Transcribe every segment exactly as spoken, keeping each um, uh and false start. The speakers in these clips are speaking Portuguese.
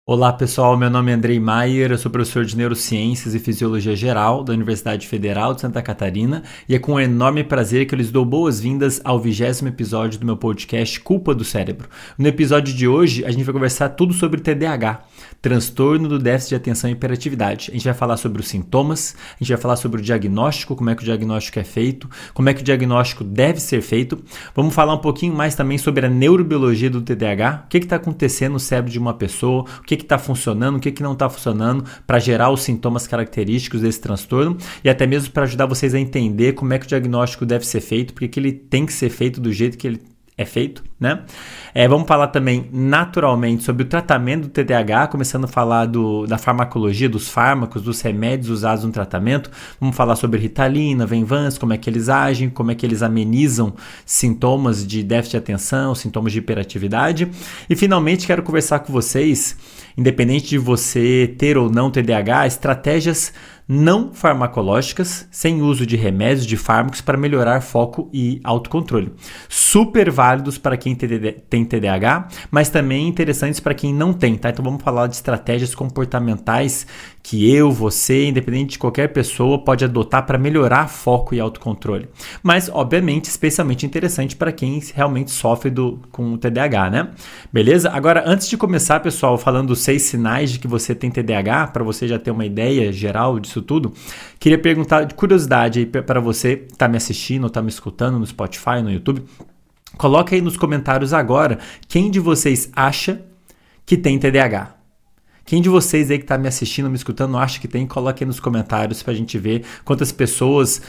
Olá pessoal, meu nome é Andrei Maier, eu sou professor de Neurociências e Fisiologia Geral da Universidade Federal de Santa Catarina e é com um enorme prazer que eu lhes dou boas-vindas ao vigésimo episódio do meu podcast Culpa do Cérebro. No episódio de hoje a gente vai conversar tudo sobre T D A H, transtorno do déficit de atenção e hiperatividade. A gente vai falar sobre os sintomas, a gente vai falar sobre o diagnóstico, como é que o diagnóstico é feito, como é que o diagnóstico deve ser feito. Vamos falar um pouquinho mais também sobre a neurobiologia do T D A H, o que está acontecendo no cérebro de uma pessoa, o que está funcionando, o que, que não está funcionando para gerar os sintomas característicos desse transtorno e até mesmo para ajudar vocês a entender como é que o diagnóstico deve ser feito, porque que ele tem que ser feito do jeito que ele é feito, né? É, vamos falar também naturalmente sobre o tratamento do T D A H, começando a falar do, da farmacologia, dos fármacos, dos remédios usados no tratamento. Vamos falar sobre Ritalina, Venvanse, como é que eles agem, como é que eles amenizam sintomas de déficit de atenção, sintomas de hiperatividade. E finalmente quero conversar com vocês, independente de você ter ou não T D A H, estratégias não farmacológicas, sem uso de remédios, de fármacos, para melhorar foco e autocontrole. Super válidos para quem tem T D A H, mas também interessantes para quem não tem, tá? Então vamos falar de estratégias comportamentais que eu, você, independente de qualquer pessoa, pode adotar para melhorar foco e autocontrole. Mas, obviamente, especialmente interessante para quem realmente sofre do, com o T D A H, né? Beleza? Agora, antes de começar, pessoal, falando dos seis sinais de que você tem T D A H, para você já ter uma ideia geral disso tudo, queria perguntar de curiosidade aí para você que está me assistindo ou está me escutando no Spotify, no YouTube, coloca aí nos comentários agora quem de vocês acha que tem T D A H. Quem de vocês aí que está me assistindo, me escutando, acha que tem, coloque aí nos comentários para a gente ver quantas pessoas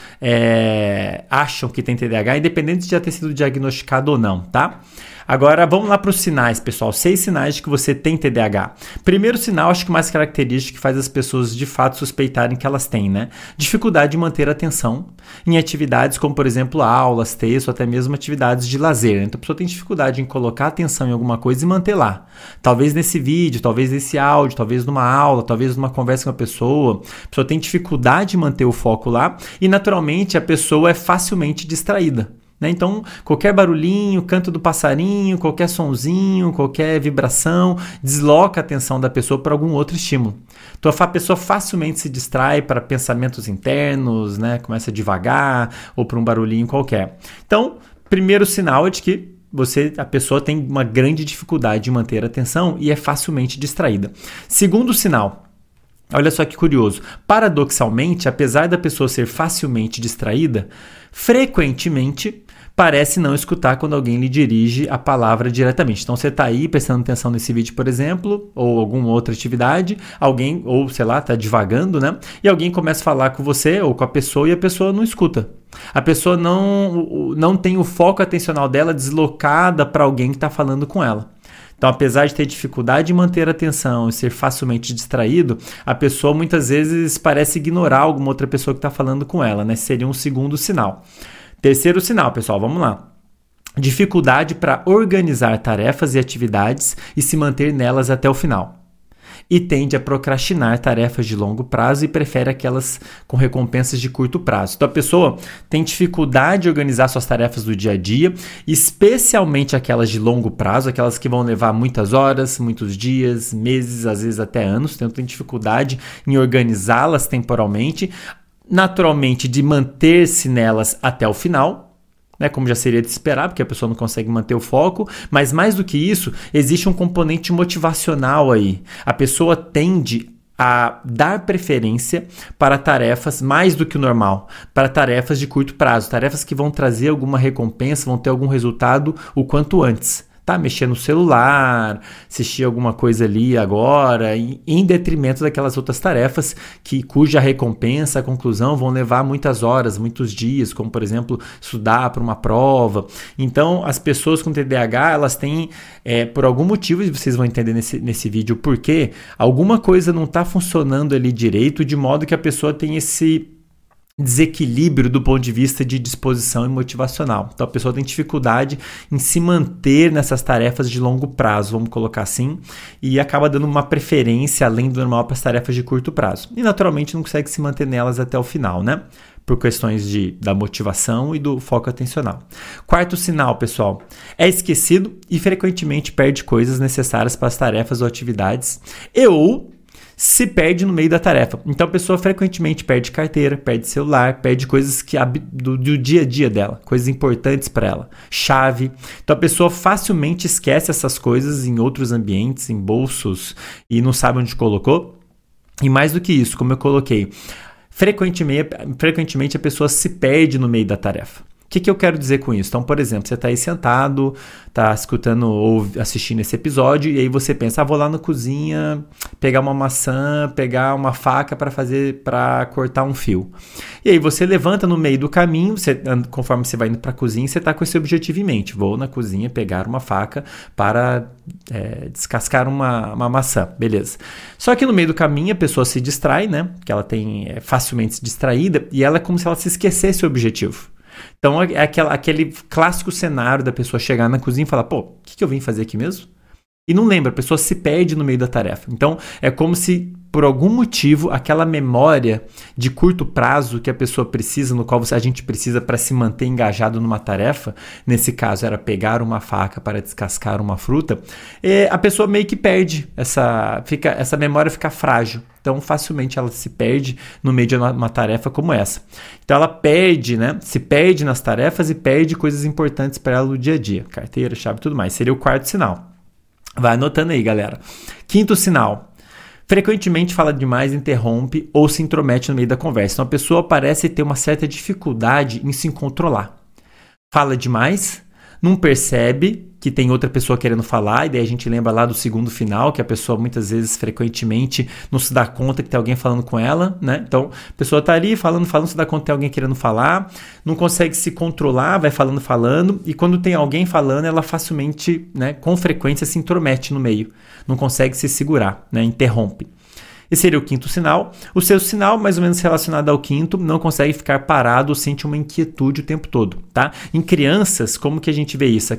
é, acham que tem T D A H, independente de já ter sido diagnosticado ou não, tá? Agora vamos lá para os sinais, pessoal. Seis sinais de que você tem T D A H. Primeiro sinal, acho que mais característico que faz as pessoas de fato suspeitarem que elas têm, né? Dificuldade de manter a atenção em atividades como, por exemplo, aulas, texto, até mesmo atividades de lazer. Então a pessoa tem dificuldade em colocar atenção em alguma coisa e manter lá. Talvez nesse vídeo, talvez nesse áudio, talvez numa aula, talvez numa conversa com a pessoa. A pessoa tem dificuldade de manter o foco lá e, naturalmente, a pessoa é facilmente distraída. Então, qualquer barulhinho, canto do passarinho, qualquer sonzinho, qualquer vibração, desloca a atenção da pessoa para algum outro estímulo. Então, a pessoa facilmente se distrai para pensamentos internos, né? Começa a divagar ou para um barulhinho qualquer. Então, primeiro sinal é de que você, a pessoa tem uma grande dificuldade de manter a atenção e é facilmente distraída. Segundo sinal, olha só que curioso, paradoxalmente, apesar da pessoa ser facilmente distraída, frequentemente parece não escutar quando alguém lhe dirige a palavra diretamente. Então você está aí prestando atenção nesse vídeo, por exemplo, ou alguma outra atividade, alguém, ou sei lá, está divagando, né? E alguém começa a falar com você ou com a pessoa e a pessoa não escuta. A pessoa não, não tem o foco atencional dela deslocada para alguém que está falando com ela. Então, apesar de ter dificuldade de manter a atenção e ser facilmente distraído, a pessoa muitas vezes parece ignorar alguma outra pessoa que está falando com ela, né? Seria um segundo sinal. Terceiro sinal, pessoal, vamos lá. Dificuldade para organizar tarefas e atividades e se manter nelas até o final. E tende a procrastinar tarefas de longo prazo e prefere aquelas com recompensas de curto prazo. Então a pessoa tem dificuldade de organizar suas tarefas do dia a dia, especialmente aquelas de longo prazo, aquelas que vão levar muitas horas, muitos dias, meses, às vezes até anos. Então tem dificuldade em organizá-las temporalmente, naturalmente de manter-se nelas até o final, né, como já seria de esperar, porque a pessoa não consegue manter o foco, mas mais do que isso, existe um componente motivacional aí. A pessoa tende a dar preferência para tarefas mais do que o normal, para tarefas de curto prazo, tarefas que vão trazer alguma recompensa, vão ter algum resultado o quanto antes. Tá, mexer no celular, assistir alguma coisa ali agora, em detrimento daquelas outras tarefas que, cuja recompensa, a conclusão, vão levar muitas horas, muitos dias, como, por exemplo, estudar para uma prova. Então, as pessoas com T D A H, elas têm, é, por algum motivo, e vocês vão entender nesse, nesse vídeo por quê, alguma coisa não está funcionando ali direito, de modo que a pessoa tem esse desequilíbrio do ponto de vista de disposição e motivacional. Então a pessoa tem dificuldade em se manter nessas tarefas de longo prazo, vamos colocar assim, e acaba dando uma preferência além do normal para as tarefas de curto prazo. E naturalmente não consegue se manter nelas até o final, né? por questões de, da motivação e do foco atencional. Quarto sinal, pessoal, é esquecido e frequentemente perde coisas necessárias para as tarefas ou atividades e ou se perde no meio da tarefa. Então a pessoa frequentemente perde carteira, perde celular, perde coisas que, do, do dia a dia dela, coisas importantes para ela, chave. Então a pessoa facilmente esquece essas coisas em outros ambientes, em bolsos e não sabe onde colocou. E mais do que isso, como eu coloquei, frequentemente, frequentemente a pessoa se perde no meio da tarefa. O que, que eu quero dizer com isso? Então, por exemplo, você está aí sentado, está escutando ou assistindo esse episódio e aí você pensa, ah, vou lá na cozinha pegar uma maçã, pegar uma faca para fazer, para cortar um fio. E aí você levanta no meio do caminho, você, conforme você vai indo para a cozinha, você está com esse objetivo em mente. Vou na cozinha pegar uma faca para é, descascar uma, uma maçã, beleza. Só que no meio do caminho a pessoa se distrai, né? Porque ela tem, é facilmente distraída e ela é como se ela se esquecesse o objetivo. Então é aquela, aquele clássico cenário da pessoa chegar na cozinha e falar, pô, o que, que eu vim fazer aqui mesmo? E não lembra, a pessoa se perde no meio da tarefa. Então é como se, por algum motivo, aquela memória de curto prazo que a pessoa precisa, no qual a gente precisa para se manter engajado numa tarefa, nesse caso era pegar uma faca para descascar uma fruta, a pessoa meio que perde, essa, fica, essa memória fica frágil. Então, facilmente ela se perde no meio de uma tarefa como essa. Então, ela perde, né? Se perde nas tarefas e perde coisas importantes para ela no dia a dia. Carteira, chave e tudo mais. Seria o quarto sinal. Vai anotando aí, galera. Quinto sinal. Frequentemente fala demais, interrompe ou se intromete no meio da conversa. Então, a pessoa parece ter uma certa dificuldade em se controlar. Fala demais, não percebe que tem outra pessoa querendo falar, e daí a gente lembra lá do segundo final, que a pessoa muitas vezes, frequentemente, não se dá conta que tem alguém falando com ela, né? Então, a pessoa tá ali falando, falando, se dá conta que tem alguém querendo falar, não consegue se controlar, vai falando, falando, e quando tem alguém falando, ela facilmente, né, com frequência, se intromete no meio, não consegue se segurar, né? Interrompe. Esse seria o quinto sinal. O seu sinal, mais ou menos relacionado ao quinto, não consegue ficar parado ou sente uma inquietude o tempo todo, tá? Em crianças, como que a gente vê isso?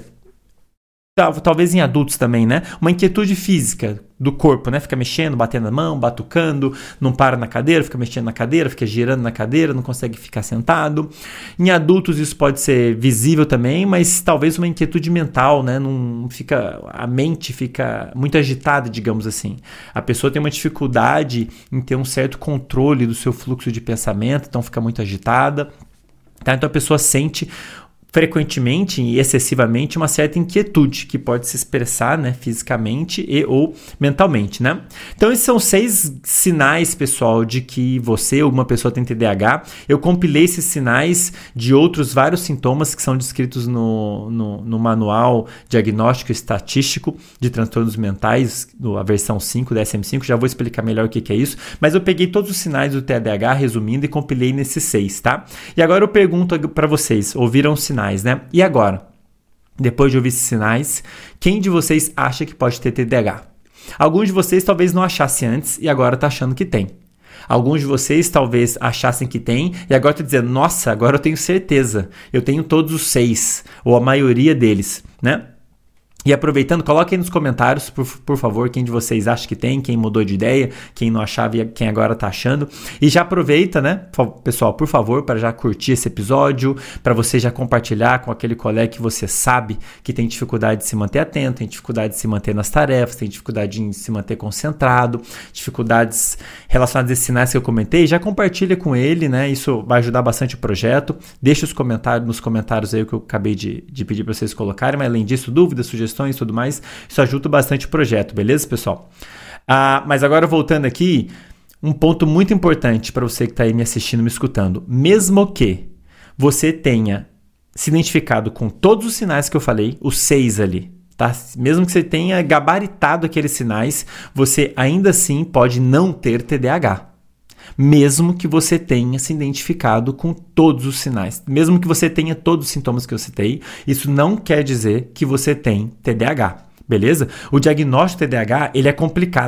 Talvez em adultos também, né? Uma inquietude física do corpo, né? Fica mexendo, batendo a mão, batucando, não para na cadeira, fica mexendo na cadeira, fica girando na cadeira, não consegue ficar sentado. Em adultos isso pode ser visível também, mas talvez uma inquietude mental, né? Não fica, a mente fica muito agitada, digamos assim. A pessoa tem uma dificuldade em ter um certo controle do seu fluxo de pensamento, então fica muito agitada. Tá? Então a pessoa sente frequentemente e excessivamente uma certa inquietude que pode se expressar, né, fisicamente e ou mentalmente, né? Então esses são seis sinais, pessoal, de que você ou uma pessoa tem T D A H. Eu compilei esses sinais de outros vários sintomas que são descritos no, no, no manual diagnóstico estatístico de transtornos mentais, a versão cinco da D S M cinco, já vou explicar melhor o que, que é isso, mas eu peguei todos os sinais do T D A H, resumindo, e compilei nesses seis, tá? E agora eu pergunto para vocês, ouviram os sinais, né? E agora, depois de ouvir esses sinais, quem de vocês acha que pode ter T D A H? Alguns de vocês talvez não achassem antes e agora tá achando que tem. Alguns de vocês talvez achassem que tem e agora estão dizendo, nossa, agora eu tenho certeza, eu tenho todos os seis, ou a maioria deles, né? E aproveitando, coloquem nos comentários, por, por favor, quem de vocês acha que tem, quem mudou de ideia, quem não achava e quem agora está achando. E já aproveita, né, pessoal, por favor, para já curtir esse episódio, para você já compartilhar com aquele colega que você sabe que tem dificuldade de se manter atento, tem dificuldade de se manter nas tarefas, tem dificuldade de se manter concentrado, dificuldades relacionadas a esses sinais que eu comentei. Já compartilha com ele, né, isso vai ajudar bastante o projeto. Deixa os comentários, nos comentários aí o que eu acabei de, de pedir para vocês colocarem, mas além disso, dúvidas, sugestões, e tudo mais, isso ajuda bastante o projeto, beleza, pessoal? Ah, mas agora voltando aqui, um ponto muito importante para você que está aí me assistindo, me escutando. Mesmo que você tenha se identificado com todos os sinais que eu falei, os seis ali, tá? Mesmo que você tenha gabaritado aqueles sinais, você ainda assim pode não ter T D A H. Mesmo que você tenha se identificado com todos os sinais, mesmo que você tenha todos os sintomas que eu citei, isso não quer dizer que você tem T D A H, beleza? O diagnóstico de T D A H, ele é complicado,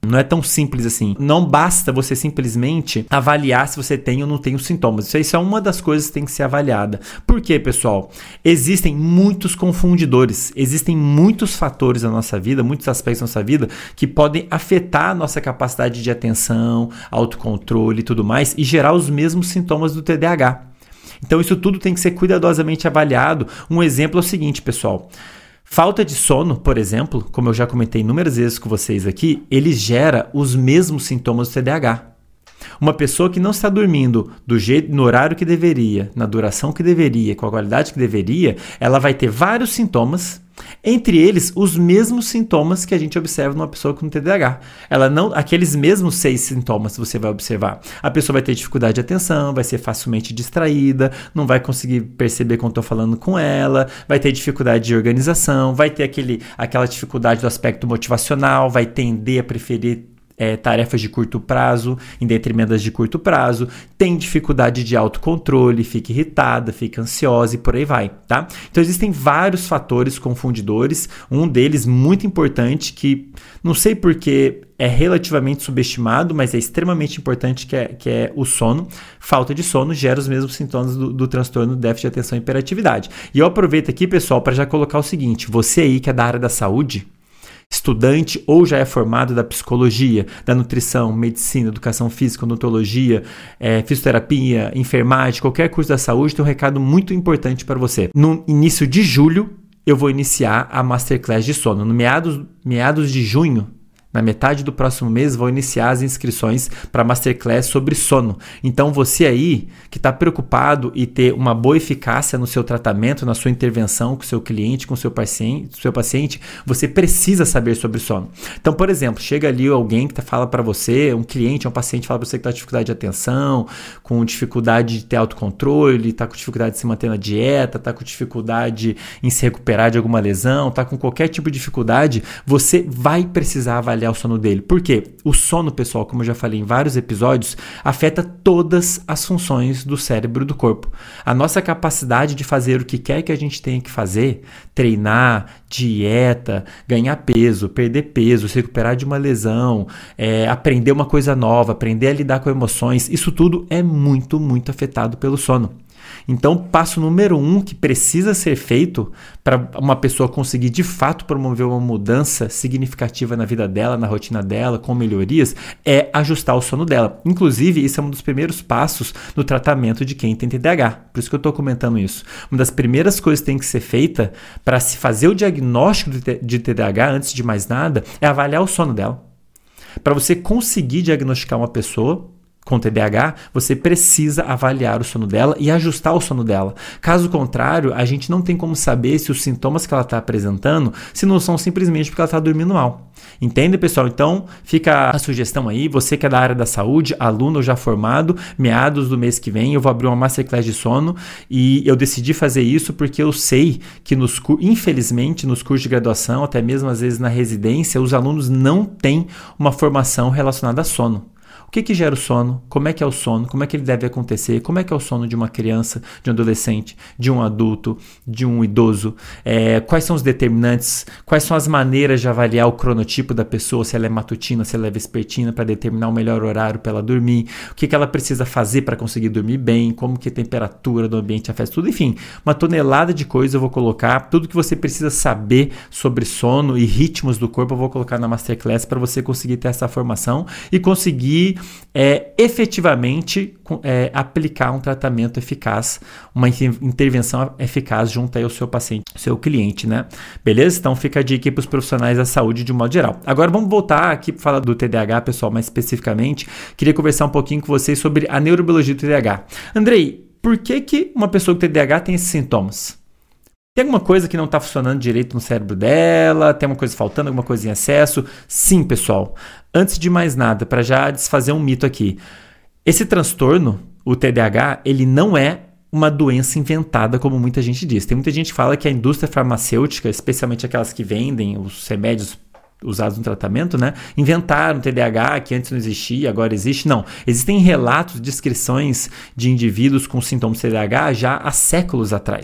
Não é tão simples assim. Não basta você simplesmente avaliar se você tem ou não tem os sintomas. Isso, isso é uma das coisas que tem que ser avaliada. Por quê, pessoal? Existem muitos confundidores, existem muitos fatores na nossa vida, muitos aspectos da nossa vida que podem afetar a nossa capacidade de atenção, autocontrole e tudo mais e gerar os mesmos sintomas do T D A H. Então isso tudo tem que ser cuidadosamente avaliado. Um exemplo é o seguinte, pessoal. Falta de sono, por exemplo, como eu já comentei inúmeras vezes com vocês aqui, ele gera os mesmos sintomas do T D A H. Uma pessoa que não está dormindo do jeito, no horário que deveria, na duração que deveria, com a qualidade que deveria, ela vai ter vários sintomas, entre eles os mesmos sintomas que a gente observa numa pessoa com T D A H. Ela não, aqueles mesmos seis sintomas você vai observar. A pessoa vai ter dificuldade de atenção, vai ser facilmente distraída, não vai conseguir perceber quando estou falando com ela, vai ter dificuldade de organização, vai ter aquele, aquela dificuldade do aspecto motivacional, vai tender a preferir É, tarefas de curto prazo em detrimento das de curto prazo, tem dificuldade de autocontrole, fica irritada, fica ansiosa e por aí vai, tá? Então existem vários fatores confundidores, um deles muito importante que não sei porque é relativamente subestimado, mas é extremamente importante, que é, que é o sono. Falta de sono gera os mesmos sintomas do, do transtorno do déficit de atenção e hiperatividade. E eu aproveito aqui, pessoal, para já colocar o seguinte, você aí que é da área da saúde, estudante ou já é formado da psicologia, da nutrição, medicina, educação física, odontologia, é, fisioterapia, enfermagem, qualquer curso da saúde, tem um recado muito importante para você. No início de julho, eu vou iniciar a Masterclass de sono. No meados, meados de junho, na metade do próximo mês, vou iniciar as inscrições para a Masterclass sobre sono. Então, você aí que está preocupado em ter uma boa eficácia no seu tratamento, na sua intervenção com o seu cliente, com o seu paciente, seu paciente, você precisa saber sobre sono. Então, por exemplo, chega ali alguém que fala para você, um cliente, um paciente fala para você que está com dificuldade de atenção, com dificuldade de ter autocontrole, está com dificuldade de se manter na dieta, está com dificuldade em se recuperar de alguma lesão, está com qualquer tipo de dificuldade, você vai precisar avaliar o sono dele. Por quê? O sono, pessoal, como eu já falei em vários episódios, afeta todas as funções do cérebro e do corpo. A nossa capacidade de fazer o que quer que a gente tenha que fazer, treinar, dieta, ganhar peso, perder peso, se recuperar de uma lesão, é, aprender uma coisa nova, aprender a lidar com emoções, isso tudo é muito, muito afetado pelo sono. Então, passo número um que precisa ser feito para uma pessoa conseguir de fato promover uma mudança significativa na vida dela, na rotina dela, com melhorias, é ajustar o sono dela. Inclusive, isso é um dos primeiros passos no tratamento de quem tem T D A H. Por isso que eu estou comentando isso. Uma das primeiras coisas que tem que ser feita para se fazer o diagnóstico de T D A H, antes de mais nada, é avaliar o sono dela. Para você conseguir diagnosticar uma pessoa com T D A H, você precisa avaliar o sono dela e ajustar o sono dela. Caso contrário, a gente não tem como saber se os sintomas que ela está apresentando, se não são simplesmente porque ela está dormindo mal. Entende, pessoal? Então, fica a sugestão aí, você que é da área da saúde, aluno ou já formado, meados do mês que vem, eu vou abrir uma Masterclass de sono e eu decidi fazer isso porque eu sei que, nos, infelizmente, nos cursos de graduação, até mesmo às vezes na residência, os alunos não têm uma formação relacionada a sono. O que que gera o sono? Como é que é o sono? Como é que ele deve acontecer? Como é que é o sono de uma criança, de um adolescente, de um adulto, de um idoso? É, quais são os determinantes? Quais são as maneiras de avaliar o cronotipo da pessoa, se ela é matutina, se ela é vespertina, para determinar o melhor horário para ela dormir? O que que ela precisa fazer para conseguir dormir bem? Como que a temperatura do ambiente afeta tudo? Enfim, uma tonelada de coisas eu vou colocar. Tudo que você precisa saber sobre sono e ritmos do corpo eu vou colocar na Masterclass para você conseguir ter essa formação e conseguir É, efetivamente é, aplicar um tratamento eficaz, uma intervenção eficaz junto aí ao seu paciente, ao seu cliente, né? Beleza? Então fica a dica para os profissionais da saúde de um modo geral. Agora vamos voltar aqui para falar do T D A H, pessoal, mais especificamente. Queria conversar um pouquinho com vocês sobre a neurobiologia do T D A H. Andrei, por que que uma pessoa com T D A H tem esses sintomas? Tem alguma coisa que não está funcionando direito no cérebro dela? Tem alguma coisa faltando, alguma coisa em excesso? Sim, pessoal. Antes de mais nada, para já desfazer um mito aqui. Esse transtorno, o T D A H, ele não é uma doença inventada, como muita gente diz. Tem muita gente que fala que a indústria farmacêutica, especialmente aquelas que vendem os remédios usados no tratamento, né, inventaram T D A H que antes não existia, agora existe. Não, existem relatos, descrições de indivíduos com sintomas de T D A H já há séculos atrás.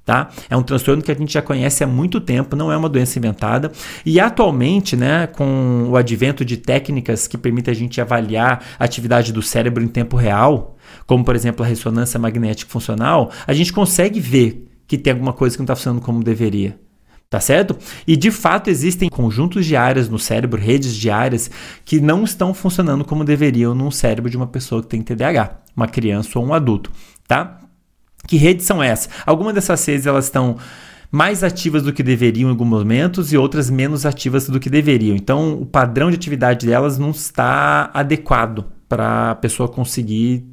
Tá? É um transtorno que a gente já conhece há muito tempo, não é uma doença inventada. E atualmente, né, com o advento de técnicas que permitem a gente avaliar a atividade do cérebro em tempo real, como por exemplo a ressonância magnética funcional, a gente consegue ver que tem alguma coisa que não está funcionando como deveria. Tá certo? E de fato existem conjuntos de áreas no cérebro, redes de áreas que não estão funcionando como deveriam num cérebro de uma pessoa que tem T D A H, uma criança ou um adulto, tá? Que redes são essas? Algumas dessas redes elas estão mais ativas do que deveriam em alguns momentos e outras menos ativas do que deveriam. Então, o padrão de atividade delas não está adequado para a pessoa conseguir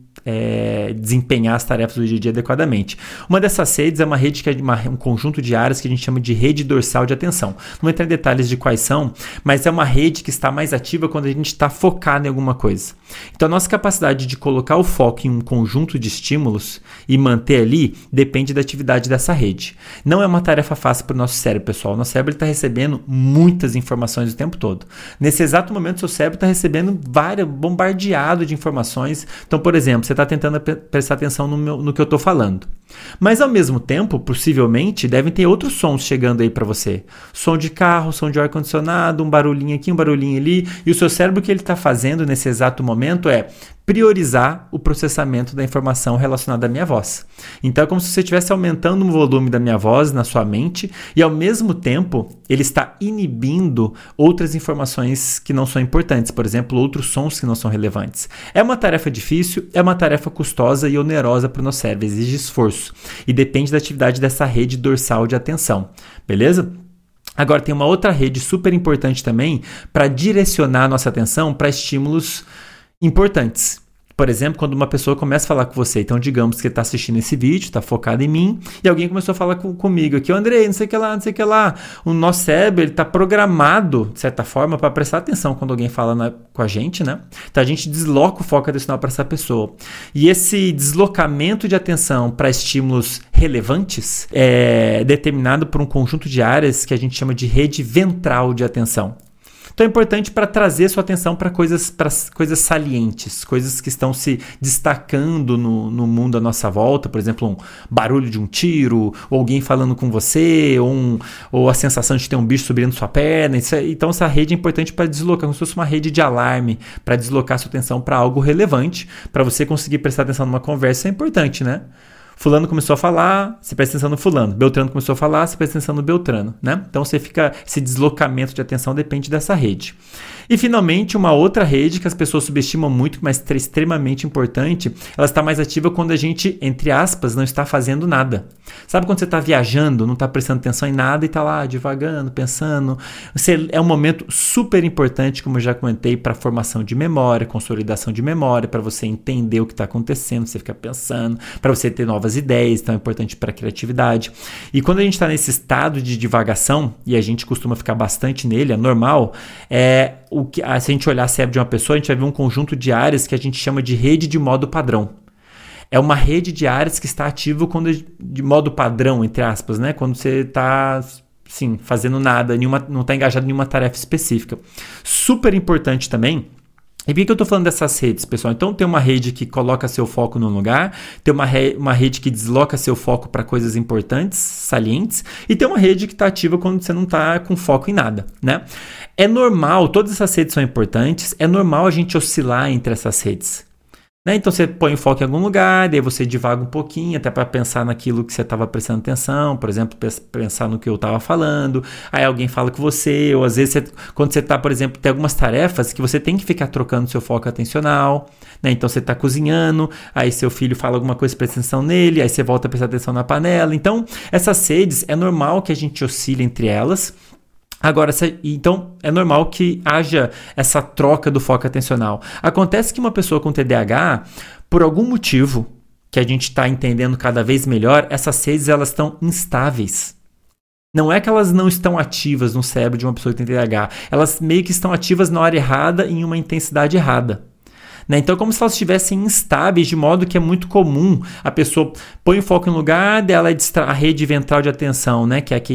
É, desempenhar as tarefas do dia a dia adequadamente. Uma dessas redes é uma rede que é uma, um conjunto de áreas que a gente chama de rede dorsal de atenção. Não vou entrar em detalhes de quais são, mas é uma rede que está mais ativa quando a gente está focado em alguma coisa. Então a nossa capacidade de colocar o foco em um conjunto de estímulos e manter ali depende da atividade dessa rede. Não é uma tarefa fácil para o nosso cérebro, pessoal. O nosso cérebro está recebendo muitas informações o tempo todo. Nesse exato momento, seu cérebro está recebendo várias, bombardeado de informações. Então, por exemplo, você está tentando prestar atenção no, meu, no que eu estou falando. Mas, ao mesmo tempo, possivelmente, devem ter outros sons chegando aí para você. Som de carro, som de ar-condicionado, um barulhinho aqui, um barulhinho ali. E o seu cérebro, o que ele está fazendo nesse exato momento é priorizar o processamento da informação relacionada à minha voz. Então, é como se você estivesse aumentando o volume da minha voz na sua mente e, ao mesmo tempo, ele está inibindo outras informações que não são importantes, por exemplo, outros sons que não são relevantes. É uma tarefa difícil, é uma tarefa custosa e onerosa para o nosso cérebro, exige esforço e depende da atividade dessa rede dorsal de atenção, beleza? Agora, tem uma outra rede super importante também para direcionar a nossa atenção para estímulos importantes. Por exemplo, quando uma pessoa começa a falar com você, então digamos que está assistindo esse vídeo, está focado em mim, e alguém começou a falar com, comigo aqui, Andrei, não sei o que lá, não sei o que lá. O nosso cérebro está programado, de certa forma, para prestar atenção quando alguém fala na, com a gente, né? Então a gente desloca o foco atencional para essa pessoa. E esse deslocamento de atenção para estímulos relevantes é determinado por um conjunto de áreas que a gente chama de rede ventral de atenção. Então é importante para trazer sua atenção para coisas, para coisas salientes, coisas que estão se destacando no, no mundo à nossa volta, por exemplo, um barulho de um tiro, ou alguém falando com você, ou, um, ou a sensação de ter um bicho subindo sua perna. Isso é, então essa rede é importante para deslocar, como se fosse uma rede de alarme, para deslocar sua atenção para algo relevante, para você conseguir prestar atenção numa conversa é importante, né? Fulano começou a falar, você presta atenção no fulano. Beltrano começou a falar, você presta atenção no Beltrano, né? Então você fica, esse deslocamento de atenção depende dessa rede. E finalmente, uma outra rede que as pessoas subestimam muito, mas é extremamente importante, ela está mais ativa quando a gente, entre aspas, não está fazendo nada. Sabe quando você está viajando, não está prestando atenção em nada e está lá divagando, pensando? Você, é um momento super importante, como eu já comentei, para a formação de memória, consolidação de memória, para você entender o que está acontecendo, você fica pensando, para você ter novas ideias, então é importante para a criatividade. E quando a gente está nesse estado de divagação, e a gente costuma ficar bastante nele, é normal, é, o que, se a gente olhar o cérebro de uma pessoa, a gente vai ver um conjunto de áreas que a gente chama de rede de modo padrão. É uma rede de áreas que está ativa quando, de modo padrão, entre aspas, né? Quando você está, sim, fazendo nada, nenhuma, não está engajado em nenhuma tarefa específica. Super importante também. E por que eu estou falando dessas redes, pessoal? Então, tem uma rede que coloca seu foco num lugar, tem uma, re- uma rede que desloca seu foco para coisas importantes, salientes, e tem uma rede que está ativa quando você não está com foco em nada, né? É normal, todas essas redes são importantes, é normal a gente oscilar entre essas redes. Né? Então você põe o foco em algum lugar, daí você divaga um pouquinho, até para pensar naquilo que você estava prestando atenção, por exemplo, pensar no que eu estava falando, aí alguém fala com você, ou às vezes você, quando você está, por exemplo, tem algumas tarefas que você tem que ficar trocando seu foco atencional, né? Então você está cozinhando, aí seu filho fala alguma coisa, presta atenção nele, aí você volta a prestar atenção na panela. Então essas redes, é normal que a gente oscile entre elas. Agora, então, é normal que haja essa troca do foco atencional. Acontece que uma pessoa com T D A H, por algum motivo que a gente está entendendo cada vez melhor, essas redes elas estão instáveis. Não é que elas não estão ativas no cérebro de uma pessoa que tem T D A H. Elas meio que estão ativas na hora errada e em uma intensidade errada. Né? Então, como se elas estivessem instáveis, de modo que é muito comum a pessoa põe o foco em um lugar, dela é distra- a rede ventral de atenção, né? Que é que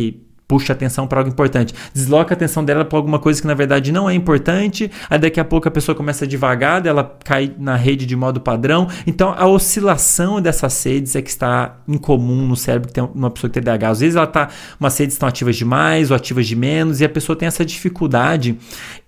puxa a atenção para algo importante, desloca a atenção dela para alguma coisa que na verdade não é importante, aí daqui a pouco a pessoa começa devagar, ela cai na rede de modo padrão. Então a oscilação dessas redes é que está incomum no cérebro que tem uma pessoa que tem T D A H. Às vezes ela tá, umas redes estão ativas demais ou ativas de menos, e a pessoa tem essa dificuldade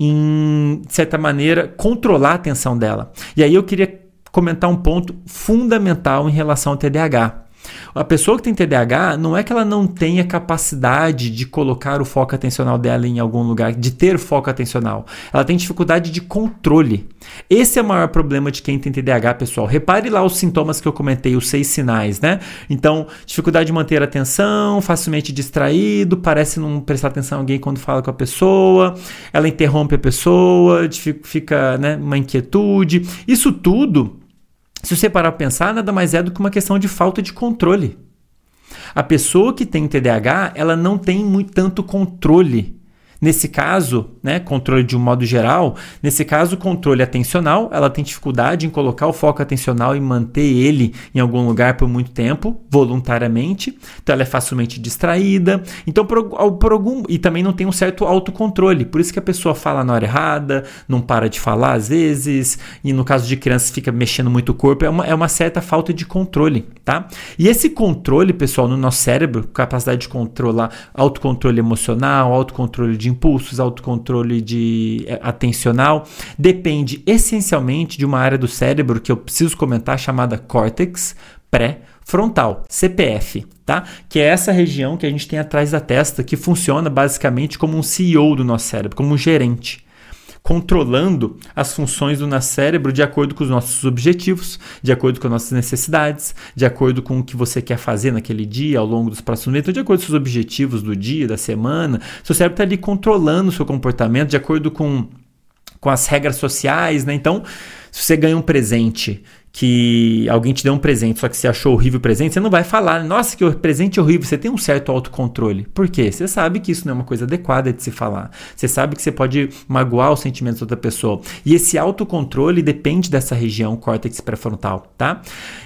em, de certa maneira, controlar a atenção dela. E aí eu queria comentar um ponto fundamental em relação ao T D A H. A pessoa que tem T D A H, não é que ela não tenha capacidade de colocar o foco atencional dela em algum lugar, de ter foco atencional. Ela tem dificuldade de controle. Esse é o maior problema de quem tem T D A H, pessoal. Repare lá os sintomas que eu comentei, os seis sinais, né? Então, dificuldade de manter a atenção, facilmente distraído, parece não prestar atenção em alguém quando fala com a pessoa, ela interrompe a pessoa, fica, né, uma inquietude. Isso tudo, se você parar para pensar, nada mais é do que uma questão de falta de controle. A pessoa que tem T D A H, ela não tem muito tanto controle. Nesse caso, né, controle de um modo geral, nesse caso, controle atencional, ela tem dificuldade em colocar o foco atencional e manter ele em algum lugar por muito tempo, voluntariamente. Então, ela é facilmente distraída. Então, por, por algum, e também não tem um certo autocontrole. Por isso que a pessoa fala na hora errada, não para de falar às vezes, e no caso de crianças fica mexendo muito o corpo. É uma, é uma certa falta de controle, tá? E esse controle, pessoal, no nosso cérebro, capacidade de controlar, autocontrole emocional, autocontrole de impulsos, autocontrole de é, atencional, depende essencialmente de uma área do cérebro que eu preciso comentar, chamada córtex pré-frontal, C P F, tá? Que é essa região que a gente tem atrás da testa, que funciona basicamente como um C E O do nosso cérebro, como um gerente, controlando as funções do nosso cérebro de acordo com os nossos objetivos, de acordo com as nossas necessidades, de acordo com o que você quer fazer naquele dia, ao longo dos próximos meses, de acordo com os seus objetivos do dia, da semana. Seu cérebro está ali controlando o seu comportamento de acordo com, com as regras sociais, né? Então, se você ganha um presente, que alguém te deu um presente, só que você achou horrível o presente, você não vai falar, nossa, que presente horrível. Você tem um certo autocontrole. Por quê? Você sabe que isso não é uma coisa adequada de se falar. Você sabe que você pode magoar os sentimentos da outra pessoa. E esse autocontrole depende dessa região, córtex pré-frontal, tá?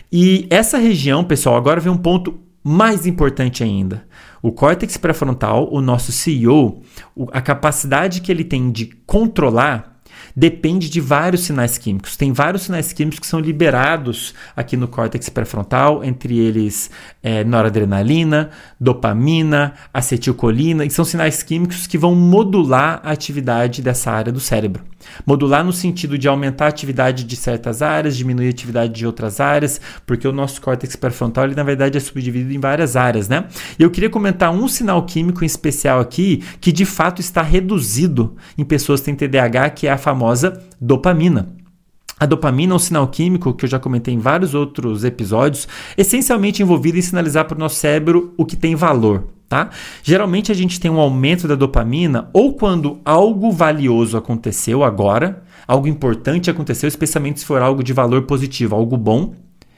E essa região, pessoal, agora vem um ponto mais importante ainda. O córtex pré-frontal, o nosso C E O, a capacidade que ele tem de controlar depende de vários sinais químicos. Tem vários sinais químicos que são liberados aqui no córtex pré-frontal, entre eles é, noradrenalina, dopamina, acetilcolina, e são sinais químicos que vão modular a atividade dessa área do cérebro. Modular no sentido de aumentar a atividade de certas áreas, diminuir a atividade de outras áreas, porque o nosso córtex pré-frontal, ele na verdade é subdividido em várias áreas, né? E eu queria comentar um sinal químico em especial aqui, que de fato está reduzido em pessoas que têm T D A H, que é a famosa dopamina. A dopamina é um sinal químico que eu já comentei em vários outros episódios, essencialmente envolvido em sinalizar para o nosso cérebro o que tem valor. Tá? Geralmente a gente tem um aumento da dopamina ou quando algo valioso aconteceu agora, algo importante aconteceu, especialmente se for algo de valor positivo, algo bom,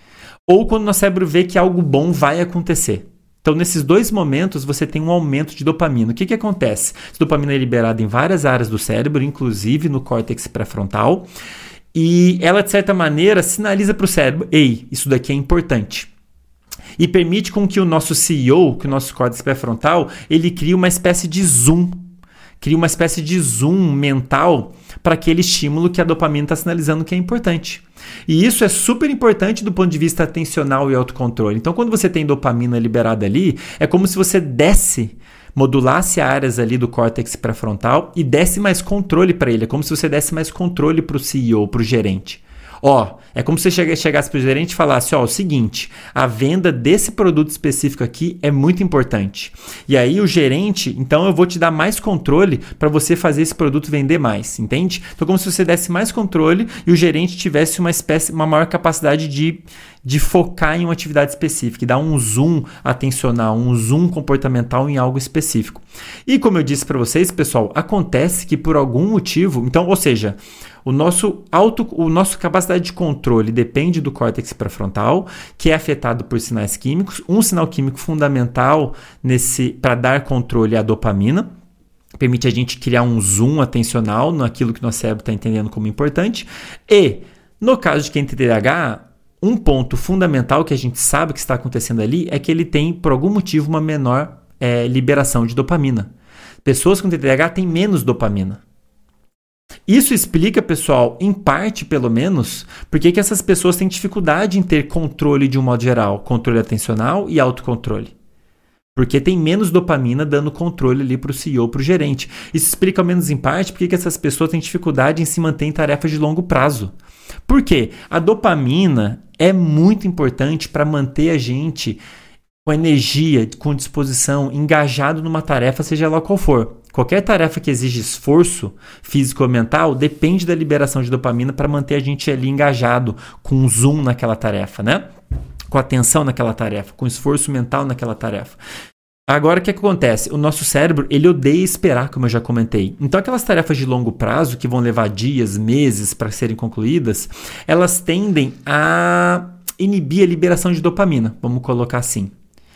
ou quando o nosso cérebro vê que algo bom vai acontecer. Então, nesses dois momentos, você tem um aumento de dopamina. O que, que acontece? Essa dopamina é liberada em várias áreas do cérebro, inclusive no córtex pré-frontal, e ela, de certa maneira, sinaliza para o cérebro, ei, isso daqui é importante. E permite com que o nosso C E O, que o nosso córtex pré-frontal, ele crie uma espécie de zoom, cria uma espécie de zoom mental para aquele estímulo que a dopamina está sinalizando que é importante. E isso é super importante do ponto de vista atencional e autocontrole. Então, quando você tem dopamina liberada ali, é como se você desse, modulasse áreas ali do córtex pré-frontal e desse mais controle para ele. É como se você desse mais controle para o C E O, para o gerente. Ó, é como se você chegasse para o gerente e falasse, ó, o seguinte, a venda desse produto específico aqui é muito importante. E aí o gerente, então eu vou te dar mais controle para você fazer esse produto vender mais, entende? Então como se você desse mais controle e o gerente tivesse uma espécie, uma maior capacidade de, de focar em uma atividade específica, e dar um zoom atencional, um zoom comportamental em algo específico. E como eu disse para vocês, pessoal, acontece que por algum motivo, então, ou seja, O nosso, auto, o nosso capacidade de controle depende do córtex pré-frontal, que é afetado por sinais químicos. Um sinal químico fundamental para dar controle é a dopamina. Permite a gente criar um zoom atencional naquilo que o nosso cérebro está entendendo como importante. E, no caso de quem tem T D A H, um ponto fundamental que a gente sabe que está acontecendo ali é que ele tem, por algum motivo, uma menor é, liberação de dopamina. Pessoas com T D A H têm menos dopamina. Isso explica, pessoal, em parte pelo menos, porque que essas pessoas têm dificuldade em ter controle de um modo geral, controle atencional e autocontrole. Porque tem menos dopamina dando controle ali para o C E O, para o gerente. Isso explica, ao menos em parte, porque que essas pessoas têm dificuldade em se manter em tarefas de longo prazo. Por quê? A dopamina é muito importante para manter a gente com energia, com disposição, engajado numa tarefa, seja lá qual for. Qualquer tarefa que exige esforço físico ou mental depende da liberação de dopamina para manter a gente ali engajado, com um zoom naquela tarefa, né? Com atenção naquela tarefa, com esforço mental naquela tarefa. Agora, o que, é que acontece? O nosso cérebro, ele odeia esperar, como eu já comentei. Então, aquelas tarefas de longo prazo, que vão levar dias, meses para serem concluídas, elas tendem a inibir a liberação de dopamina, vamos colocar assim.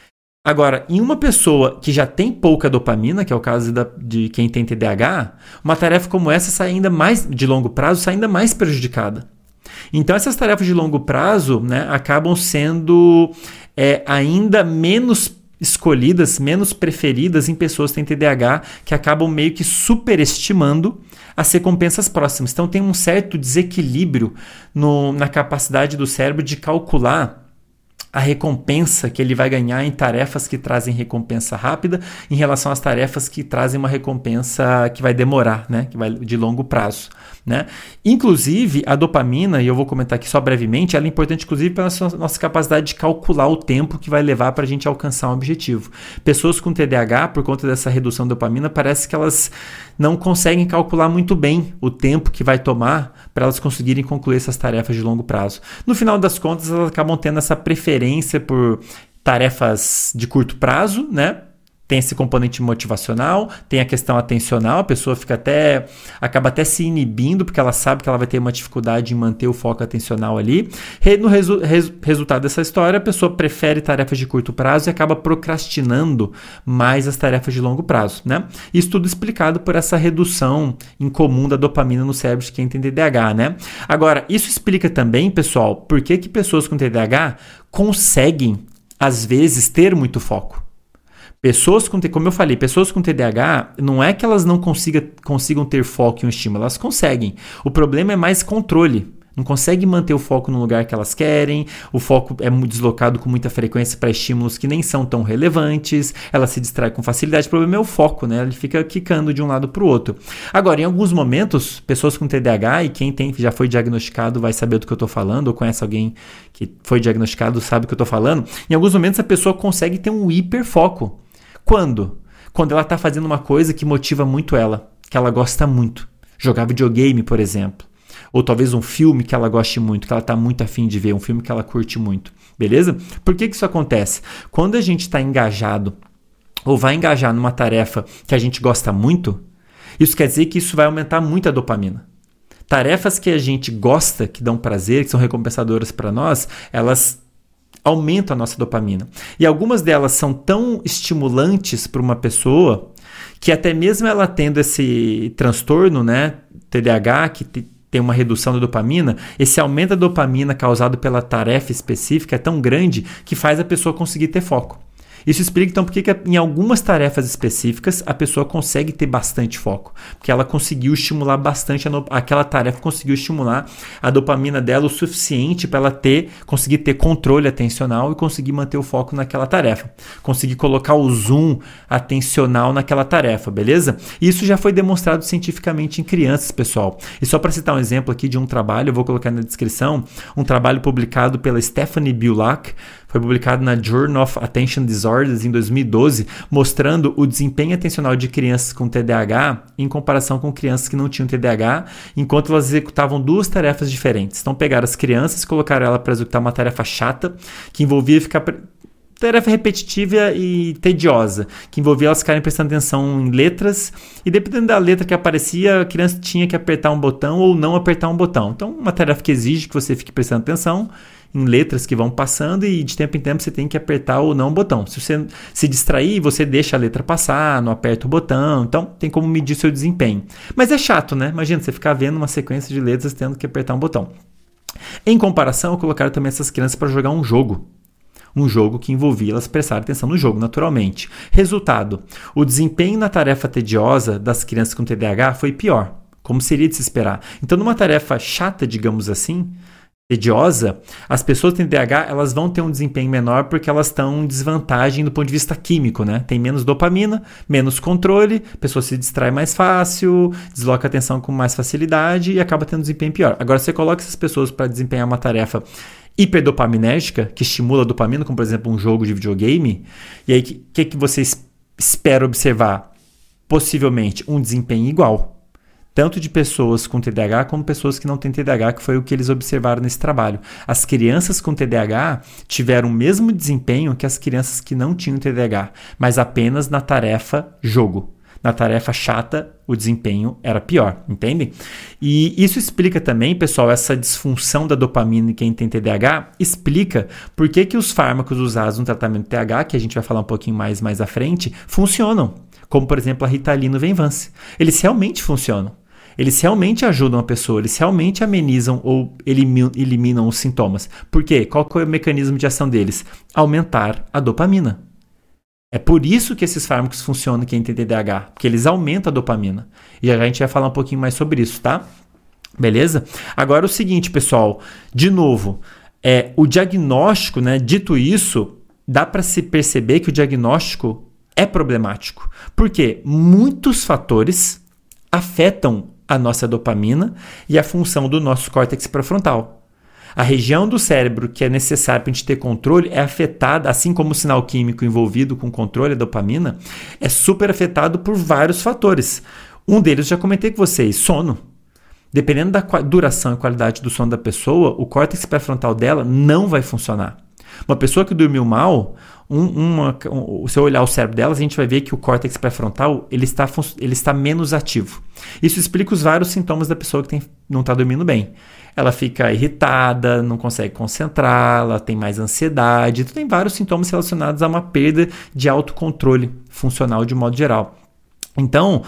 Agora, em uma pessoa que já tem pouca dopamina, que é o caso da, de quem tem T D A H, uma tarefa como essa sai ainda mais, de longo prazo, sai ainda mais prejudicada. Então, essas tarefas de longo prazo, né, acabam sendo é, ainda menos escolhidas, menos preferidas em pessoas que têm T D A H, que acabam meio que superestimando as recompensas próximas. Então, tem um certo desequilíbrio no, na capacidade do cérebro de calcular a recompensa que ele vai ganhar em tarefas que trazem recompensa rápida em relação às tarefas que trazem uma recompensa que vai demorar, né? Que vai de longo prazo, né? Inclusive, a dopamina, e eu vou comentar aqui só brevemente, ela é importante inclusive para a nossa, nossa capacidade de calcular o tempo que vai levar para a gente alcançar um objetivo. Pessoas com T D A H, por conta dessa redução de dopamina, parece que elas não conseguem calcular muito bem o tempo que vai tomar para elas conseguirem concluir essas tarefas de longo prazo. No final das contas, elas acabam tendo essa preferência por tarefas de curto prazo, né? Tem esse componente motivacional, tem a questão atencional, a pessoa fica até, acaba até se inibindo, porque ela sabe que ela vai ter uma dificuldade em manter o foco atencional ali. No resu- res- resultado dessa história, a pessoa prefere tarefas de curto prazo e acaba procrastinando mais as tarefas de longo prazo, né? Isso tudo explicado por essa redução incomum da dopamina no cérebro de quem tem T D A H, né? Agora, isso explica também, pessoal, por que que pessoas com T D A H conseguem, às vezes, ter muito foco. Pessoas com, como eu falei, pessoas com T D A H, não é que elas não consiga, consigam ter foco e um estímulo, elas conseguem. O problema é mais controle. Não conseguem manter o foco no lugar que elas querem, o foco é deslocado com muita frequência para estímulos que nem são tão relevantes, ela se distrai com facilidade. O problema é o foco, né? Ele fica quicando de um lado para o outro. Agora, em alguns momentos, pessoas com T D A H, e quem tem, já foi diagnosticado vai saber do que eu estou falando, ou conhece alguém que foi diagnosticado sabe do que eu estou falando, em alguns momentos a pessoa consegue ter um hiperfoco. Quando? Quando ela está fazendo uma coisa que motiva muito ela, que ela gosta muito. Jogar videogame, por exemplo. Ou talvez um filme que ela goste muito, que ela está muito afim de ver, um filme que ela curte muito. Beleza? Por que que isso acontece? Quando a gente está engajado ou vai engajar numa tarefa que a gente gosta muito, isso quer dizer que isso vai aumentar muito a dopamina. Tarefas que a gente gosta, que dão prazer, que são recompensadoras para nós, elas aumentam a nossa dopamina. E algumas delas são tão estimulantes para uma pessoa que até mesmo ela tendo esse transtorno, né, T D A H, que te, tem uma redução da dopamina, esse aumento da dopamina causado pela tarefa específica é tão grande que faz a pessoa conseguir ter foco. Isso explica, então, porque que em algumas tarefas específicas a pessoa consegue ter bastante foco. Porque ela conseguiu estimular bastante, a no... aquela tarefa conseguiu estimular a dopamina dela o suficiente para ela ter, conseguir ter controle atencional e conseguir manter o foco naquela tarefa. Conseguir colocar o zoom atencional naquela tarefa, beleza? Isso já foi demonstrado cientificamente em crianças, pessoal. E só para citar um exemplo aqui de um trabalho, eu vou colocar na descrição, um trabalho publicado pela Stephanie Bullock, foi publicado na Journal of Attention Disorders em dois mil e doze, mostrando o desempenho atencional de crianças com T D A H em comparação com crianças que não tinham T D A H, enquanto elas executavam duas tarefas diferentes. Então pegaram as crianças e colocaram ela para executar uma tarefa chata, que envolvia ficar... tarefa repetitiva e tediosa, que envolvia elas ficarem prestando atenção em letras, e dependendo da letra que aparecia, a criança tinha que apertar um botão ou não apertar um botão. Então, uma tarefa que exige que você fique prestando atenção em letras que vão passando, e de tempo em tempo você tem que apertar ou não o botão. Se você se distrair, você deixa a letra passar, não aperta o botão, então tem como medir seu desempenho. Mas é chato, né? Imagina você ficar vendo uma sequência de letras tendo que apertar um botão. Em comparação, eu colocaram também essas crianças para jogar um jogo. um jogo que envolvia elas prestarem atenção no jogo, naturalmente. Resultado, o desempenho na tarefa tediosa das crianças com T D A H foi pior, como seria de se esperar. Então, numa tarefa chata, digamos assim, tediosa, as pessoas com T D A H elas vão ter um desempenho menor porque elas estão em desvantagem do ponto de vista químico, né? Tem menos dopamina, menos controle, a pessoa se distrai mais fácil, desloca a atenção com mais facilidade e acaba tendo um desempenho pior. Agora, você coloca essas pessoas para desempenhar uma tarefa hiperdopaminérgica, que estimula a dopamina, como por exemplo um jogo de videogame, e aí o que, que, que você espera observar? Possivelmente um desempenho igual. Tanto de pessoas com T D A H como pessoas que não têm T D A H, que foi o que eles observaram nesse trabalho. As crianças com T D A H tiveram o mesmo desempenho que as crianças que não tinham T D A H, mas apenas na tarefa jogo. Na tarefa chata, o desempenho era pior, entendem? E isso explica também, pessoal, essa disfunção da dopamina em quem tem T D A H, explica por que, que os fármacos usados no tratamento do T D A H, que a gente vai falar um pouquinho mais mais à frente, funcionam. Como, por exemplo, a Ritalina e o Venvance. Eles realmente funcionam. Eles realmente ajudam a pessoa, eles realmente amenizam ou eliminam, eliminam os sintomas. Por quê? Qual que é o mecanismo de ação deles? Aumentar a dopamina. É por isso que esses fármacos funcionam quem tem T D A H, porque eles aumentam a dopamina. E a gente vai falar um pouquinho mais sobre isso, tá? Beleza? Agora o seguinte, pessoal, de novo, é, o diagnóstico, né, dito isso, dá para se perceber que o diagnóstico é problemático. Por quê? Muitos fatores afetam a nossa dopamina e a função do nosso córtex pré-frontal. A região do cérebro que é necessária para a gente ter controle é afetada, assim como o sinal químico envolvido com o controle da dopamina, é super afetado por vários fatores. Um deles já comentei com vocês, sono. Dependendo da duração e qualidade do sono da pessoa, o córtex pré-frontal dela não vai funcionar. Uma pessoa que dormiu mal, um, uma, um, se eu olhar o cérebro delas, a gente vai ver que o córtex pré-frontal ele está, ele está menos ativo. Isso explica os vários sintomas da pessoa que tem, não está dormindo bem. Ela fica irritada, não consegue concentrar, ela tem mais ansiedade. Então, tem vários sintomas relacionados a uma perda de autocontrole funcional de modo geral. Então,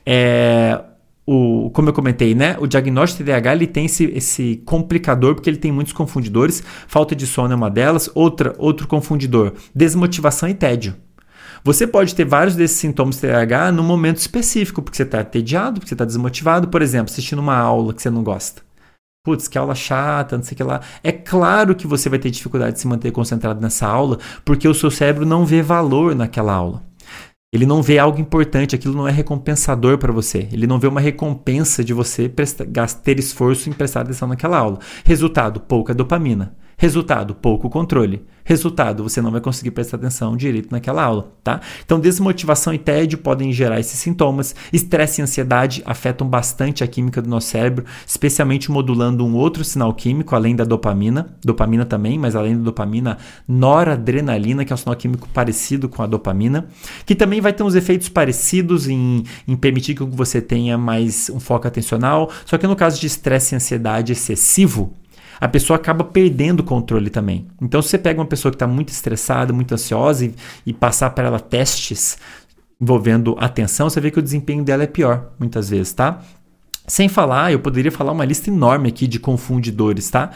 é... O, como eu comentei, né? O diagnóstico de T D A H ele tem esse, esse complicador porque ele tem muitos confundidores. Falta de sono é uma delas. Outra, outro confundidor, desmotivação e tédio. Você pode ter vários desses sintomas de T D A H num momento específico, porque você está entediado, porque você está desmotivado. Por exemplo, assistindo uma aula que você não gosta. Putz, que aula chata, não sei o que lá. É claro que você vai ter dificuldade de se manter concentrado nessa aula, porque o seu cérebro não vê valor naquela aula. Ele não vê algo importante, aquilo não é recompensador para você. Ele não vê uma recompensa de você prestar, ter esforço em prestar atenção naquela aula. Resultado, pouca dopamina. Resultado, pouco controle. Resultado, você não vai conseguir prestar atenção direito naquela aula, tá? Então, desmotivação e tédio podem gerar esses sintomas. Estresse e ansiedade afetam bastante a química do nosso cérebro, especialmente modulando um outro sinal químico, além da dopamina. Dopamina também, mas além da dopamina, noradrenalina, que é um sinal químico parecido com a dopamina, que também vai ter uns efeitos parecidos em, em permitir que você tenha mais um foco atencional. Só que no caso de estresse e ansiedade excessivo, a pessoa acaba perdendo o controle também. Então, se você pega uma pessoa que está muito estressada, muito ansiosa e, e passar para ela testes envolvendo atenção, você vê que o desempenho dela é pior, muitas vezes, tá? Sem falar, eu poderia falar uma lista enorme aqui de confundidores, tá?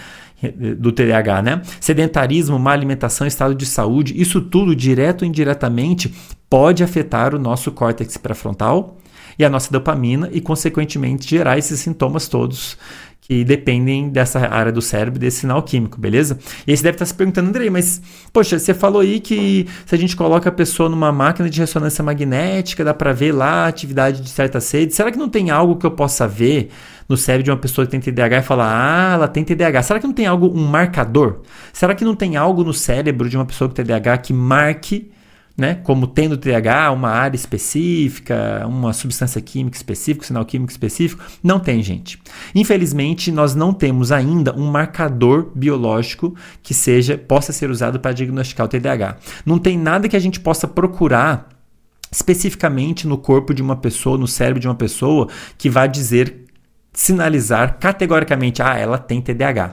Do T D A H, né? Sedentarismo, má alimentação, estado de saúde, isso tudo, direto ou indiretamente, pode afetar o nosso córtex pré-frontal e a nossa dopamina e, consequentemente, gerar esses sintomas todos que dependem dessa área do cérebro, desse sinal químico, beleza? E aí você deve estar se perguntando, Andrei, mas, poxa, você falou aí que se a gente coloca a pessoa numa máquina de ressonância magnética, dá para ver lá a atividade de certas redes. Será que não tem algo que eu possa ver no cérebro de uma pessoa que tem T D A H e falar, ah, ela tem T D A H? Será que não tem algo, um marcador? Será que não tem algo no cérebro de uma pessoa com T D A H que marque, né, como tendo T D A H, uma área específica, uma substância química específica, sinal químico específico? Não tem, gente. Infelizmente, nós não temos ainda um marcador biológico que seja, possa ser usado para diagnosticar o T D A H. Não tem nada que a gente possa procurar especificamente no corpo de uma pessoa, no cérebro de uma pessoa, que vá dizer, sinalizar categoricamente, ah, ela tem T D A H.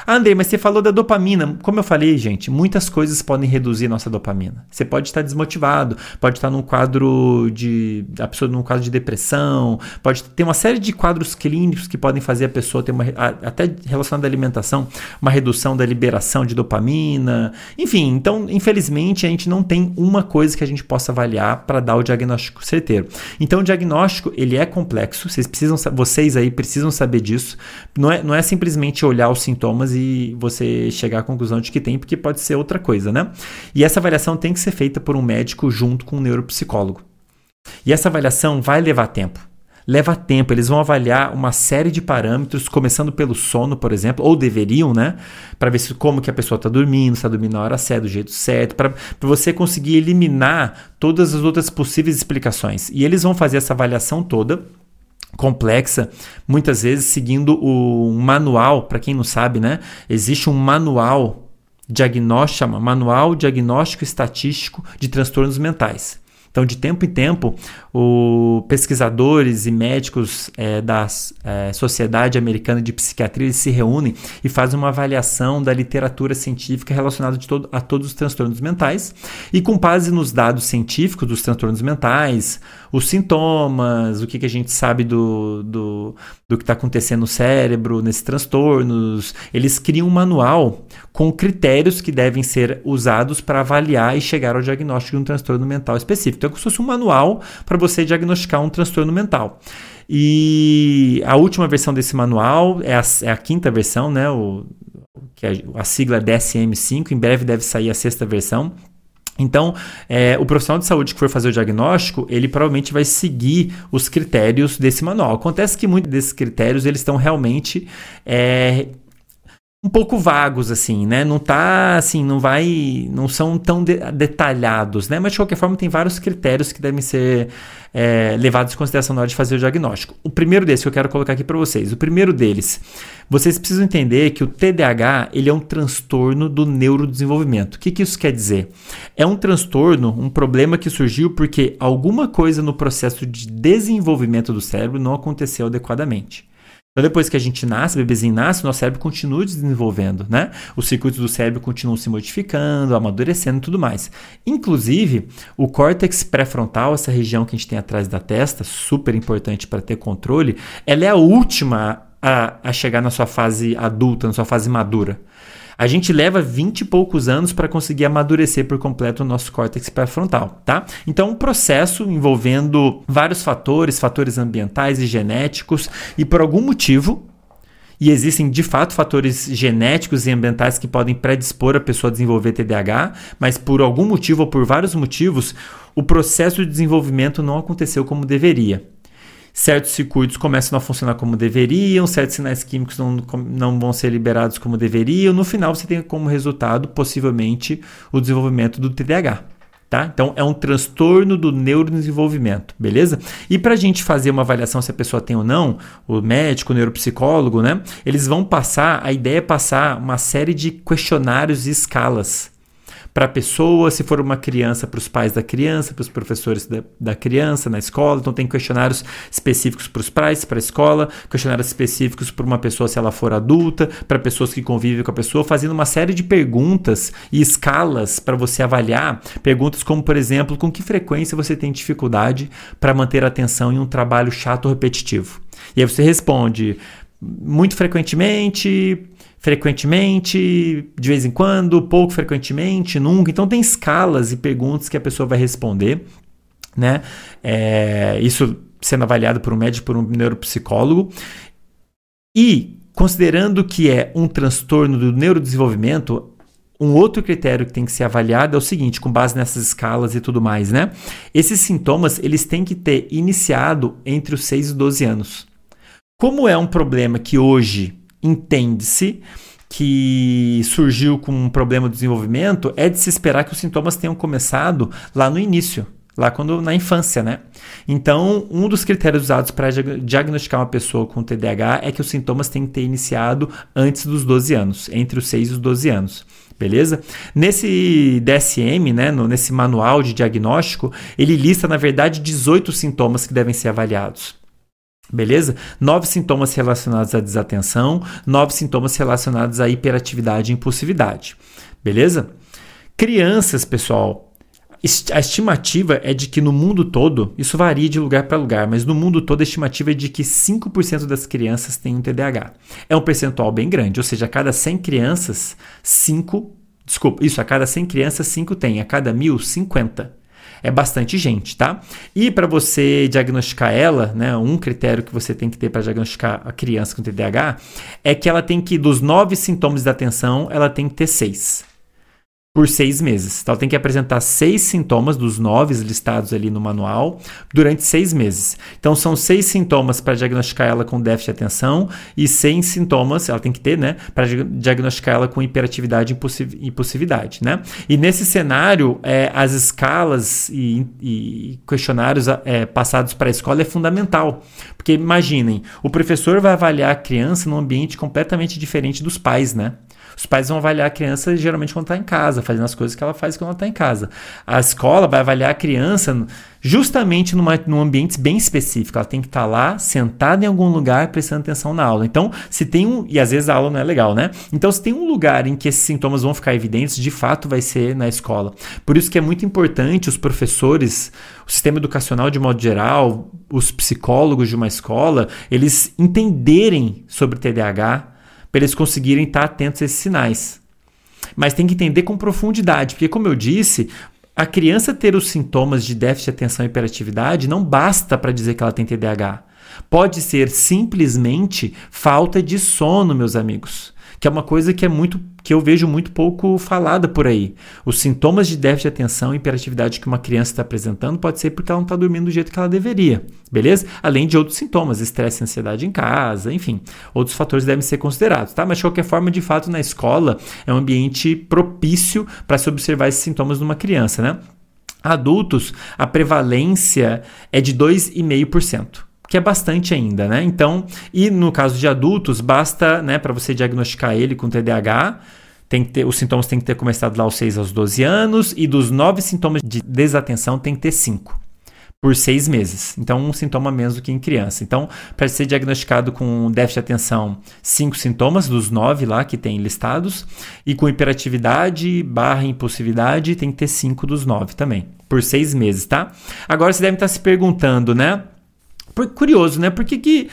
Ah, Andrei, mas você falou da dopamina. Como eu falei, gente, muitas coisas podem reduzir nossa dopamina. Você pode estar desmotivado, pode estar num quadro de... a pessoa num quadro de depressão, pode ter uma série de quadros clínicos que podem fazer a pessoa ter uma... até relacionado à alimentação, uma redução da liberação de dopamina. Enfim, então, infelizmente, a gente não tem uma coisa que a gente possa avaliar para dar o diagnóstico certeiro. Então, o diagnóstico, ele é complexo. Vocês precisam, vocês aí precisam saber disso. Não é, não é simplesmente olhar os sintomas e você chegar à conclusão de que tem, porque pode ser outra coisa, né? E essa avaliação tem que ser feita por um médico junto com um neuropsicólogo. E essa avaliação vai levar tempo. Leva tempo, eles vão avaliar uma série de parâmetros, começando pelo sono, por exemplo, ou deveriam, né? Para ver se, como que a pessoa está dormindo, se está dormindo na hora certa, do jeito certo, para você conseguir eliminar todas as outras possíveis explicações. E eles vão fazer essa avaliação toda, complexa, muitas vezes seguindo o um manual. Para quem não sabe, né? Existe um manual diagnóstico, chama Manual Diagnóstico Estatístico de Transtornos Mentais. Então, de tempo em tempo, os pesquisadores e médicos é, da é, Sociedade Americana de Psiquiatria eles se reúnem e fazem uma avaliação da literatura científica relacionada de todo, a todos os transtornos mentais. E com base nos dados científicos dos transtornos mentais, os sintomas, o que, que a gente sabe do, do, do que está acontecendo no cérebro, nesses transtornos, eles criam um manual com critérios que devem ser usados para avaliar e chegar ao diagnóstico de um transtorno mental específico. Então, é como se fosse um manual para você diagnosticar um transtorno mental. E a última versão desse manual é a, é a quinta versão, né? O, que é a sigla D S M cinco, em breve deve sair a sexta versão. Então, é, o profissional de saúde que for fazer o diagnóstico, ele provavelmente vai seguir os critérios desse manual. Acontece que muitos desses critérios eles estão realmente... É, um pouco vagos, assim, né? Não tá, assim, não vai... Não são tão de, detalhados, né? Mas, de qualquer forma, tem vários critérios que devem ser é, levados em consideração na hora de fazer o diagnóstico. O primeiro desses que eu quero colocar aqui para vocês. O primeiro deles, vocês precisam entender que o T D A H, ele é um transtorno do neurodesenvolvimento. O que, que isso quer dizer? É um transtorno, um problema que surgiu porque alguma coisa no processo de desenvolvimento do cérebro não aconteceu adequadamente. Então, depois que a gente nasce, o bebezinho nasce, o nosso cérebro continua desenvolvendo, né? Os circuitos do cérebro continuam se modificando, amadurecendo e tudo mais. Inclusive, o córtex pré-frontal, essa região que a gente tem atrás da testa, super importante para ter controle, ela é a última a, a chegar na sua fase adulta, na sua fase madura. A gente leva vinte e poucos anos para conseguir amadurecer por completo o nosso córtex pré-frontal, tá? Então, um processo envolvendo vários fatores, fatores ambientais e genéticos, e por algum motivo, e existem de fato fatores genéticos e ambientais que podem predispor a pessoa a desenvolver T D A H, mas por algum motivo ou por vários motivos, o processo de desenvolvimento não aconteceu como deveria. Certos circuitos começam a não funcionar como deveriam, certos sinais químicos não, não vão ser liberados como deveriam. No final, você tem como resultado, possivelmente, o desenvolvimento do T D A H. Tá? Então, é um transtorno do neurodesenvolvimento, beleza? E para a gente fazer uma avaliação se a pessoa tem ou não, o médico, o neuropsicólogo, né? Eles vão passar, a ideia é passar uma série de questionários e escalas para a pessoa, se for uma criança, para os pais da criança, para os professores da, da criança na escola. Então, tem questionários específicos para os pais, para a escola, questionários específicos para uma pessoa se ela for adulta, para pessoas que convivem com a pessoa, fazendo uma série de perguntas e escalas para você avaliar. Perguntas como, por exemplo, com que frequência você tem dificuldade para manter a atenção em um trabalho chato ou repetitivo. E aí você responde muito frequentemente... frequentemente, de vez em quando, pouco frequentemente, nunca. Então, tem escalas e perguntas que a pessoa vai responder, né? É, isso sendo avaliado por um médico, por um neuropsicólogo. E, considerando que é um transtorno do neurodesenvolvimento, um outro critério que tem que ser avaliado é o seguinte, com base nessas escalas e tudo mais, né? Esses sintomas, eles têm que ter iniciado entre os seis e doze anos. Como é um problema que hoje... entende-se que surgiu com um problema de desenvolvimento, é de se esperar que os sintomas tenham começado lá no início, lá quando, na infância, né? Então, um dos critérios usados para diagnosticar uma pessoa com T D A H é que os sintomas têm que ter iniciado antes dos doze anos, entre os seis e os doze anos. Beleza? Nesse D S M, né, no, nesse manual de diagnóstico, ele lista, na verdade, dezoito sintomas que devem ser avaliados. Beleza? Nove sintomas relacionados à desatenção, nove sintomas relacionados à hiperatividade e impulsividade. Beleza? Crianças, pessoal, a estimativa é de que no mundo todo, isso varia de lugar para lugar, mas no mundo todo a estimativa é de que cinco por cento das crianças têm um T D A H. É um percentual bem grande, ou seja, a cada cem crianças, cinco, desculpa, isso, a cada cem crianças, cinco tem, a cada mil, cinquenta. É bastante gente, tá? E para você diagnosticar ela, né, um critério que você tem que ter para diagnosticar a criança com T D A H é que ela tem que, dos nove sintomas da atenção, ela tem que ter seis. Por seis meses. Então, ela tem que apresentar seis sintomas dos nove listados ali no manual durante seis meses. Então, são seis sintomas para diagnosticar ela com déficit de atenção e seis sintomas, ela tem que ter, né, para diagnosticar ela com hiperatividade e impulsividade, né? E nesse cenário, é, as escalas e, e questionários é, passados para a escola é fundamental. Porque, imaginem, o professor vai avaliar a criança num ambiente completamente diferente dos pais, né? Os pais vão avaliar a criança geralmente quando está em casa, fazendo as coisas que ela faz quando ela está em casa. A escola vai avaliar a criança justamente numa, num ambiente bem específico. Ela tem que estar lá, sentada em algum lugar, prestando atenção na aula. Então, se tem um... E às vezes a aula não é legal, né? Então, se tem um lugar em que esses sintomas vão ficar evidentes, de fato vai ser na escola. Por isso que é muito importante os professores, o sistema educacional de modo geral, os psicólogos de uma escola, eles entenderem sobre T D A H, para eles conseguirem estar atentos a esses sinais. Mas tem que entender com profundidade, porque, como eu disse, a criança ter os sintomas de déficit de atenção e hiperatividade não basta para dizer que ela tem T D A H. Pode ser simplesmente falta de sono, meus amigos, que é uma coisa que, é muito, que eu vejo muito pouco falada por aí. Os sintomas de déficit de atenção e hiperatividade que uma criança está apresentando pode ser porque ela não está dormindo do jeito que ela deveria, beleza? Além de outros sintomas, estresse e ansiedade em casa, enfim, outros fatores devem ser considerados, tá? Mas de qualquer forma, de fato, na escola é um ambiente propício para se observar esses sintomas numa criança, né? Adultos, a prevalência é de dois vírgula cinco por cento. Que é bastante ainda, né? Então, e no caso de adultos, basta, né, para você diagnosticar ele com T D A H, tem que ter, os sintomas têm que ter começado lá aos seis aos doze anos, e dos nove sintomas de desatenção tem que ter cinco por seis meses. Então, um sintoma menos do que em criança. Então, para ser diagnosticado com déficit de atenção, cinco sintomas dos nove lá que tem listados, e com hiperatividade barra impulsividade tem que ter cinco dos nove também, por seis meses, tá? Agora, você deve estar se perguntando, né? Curioso, né? Por que, que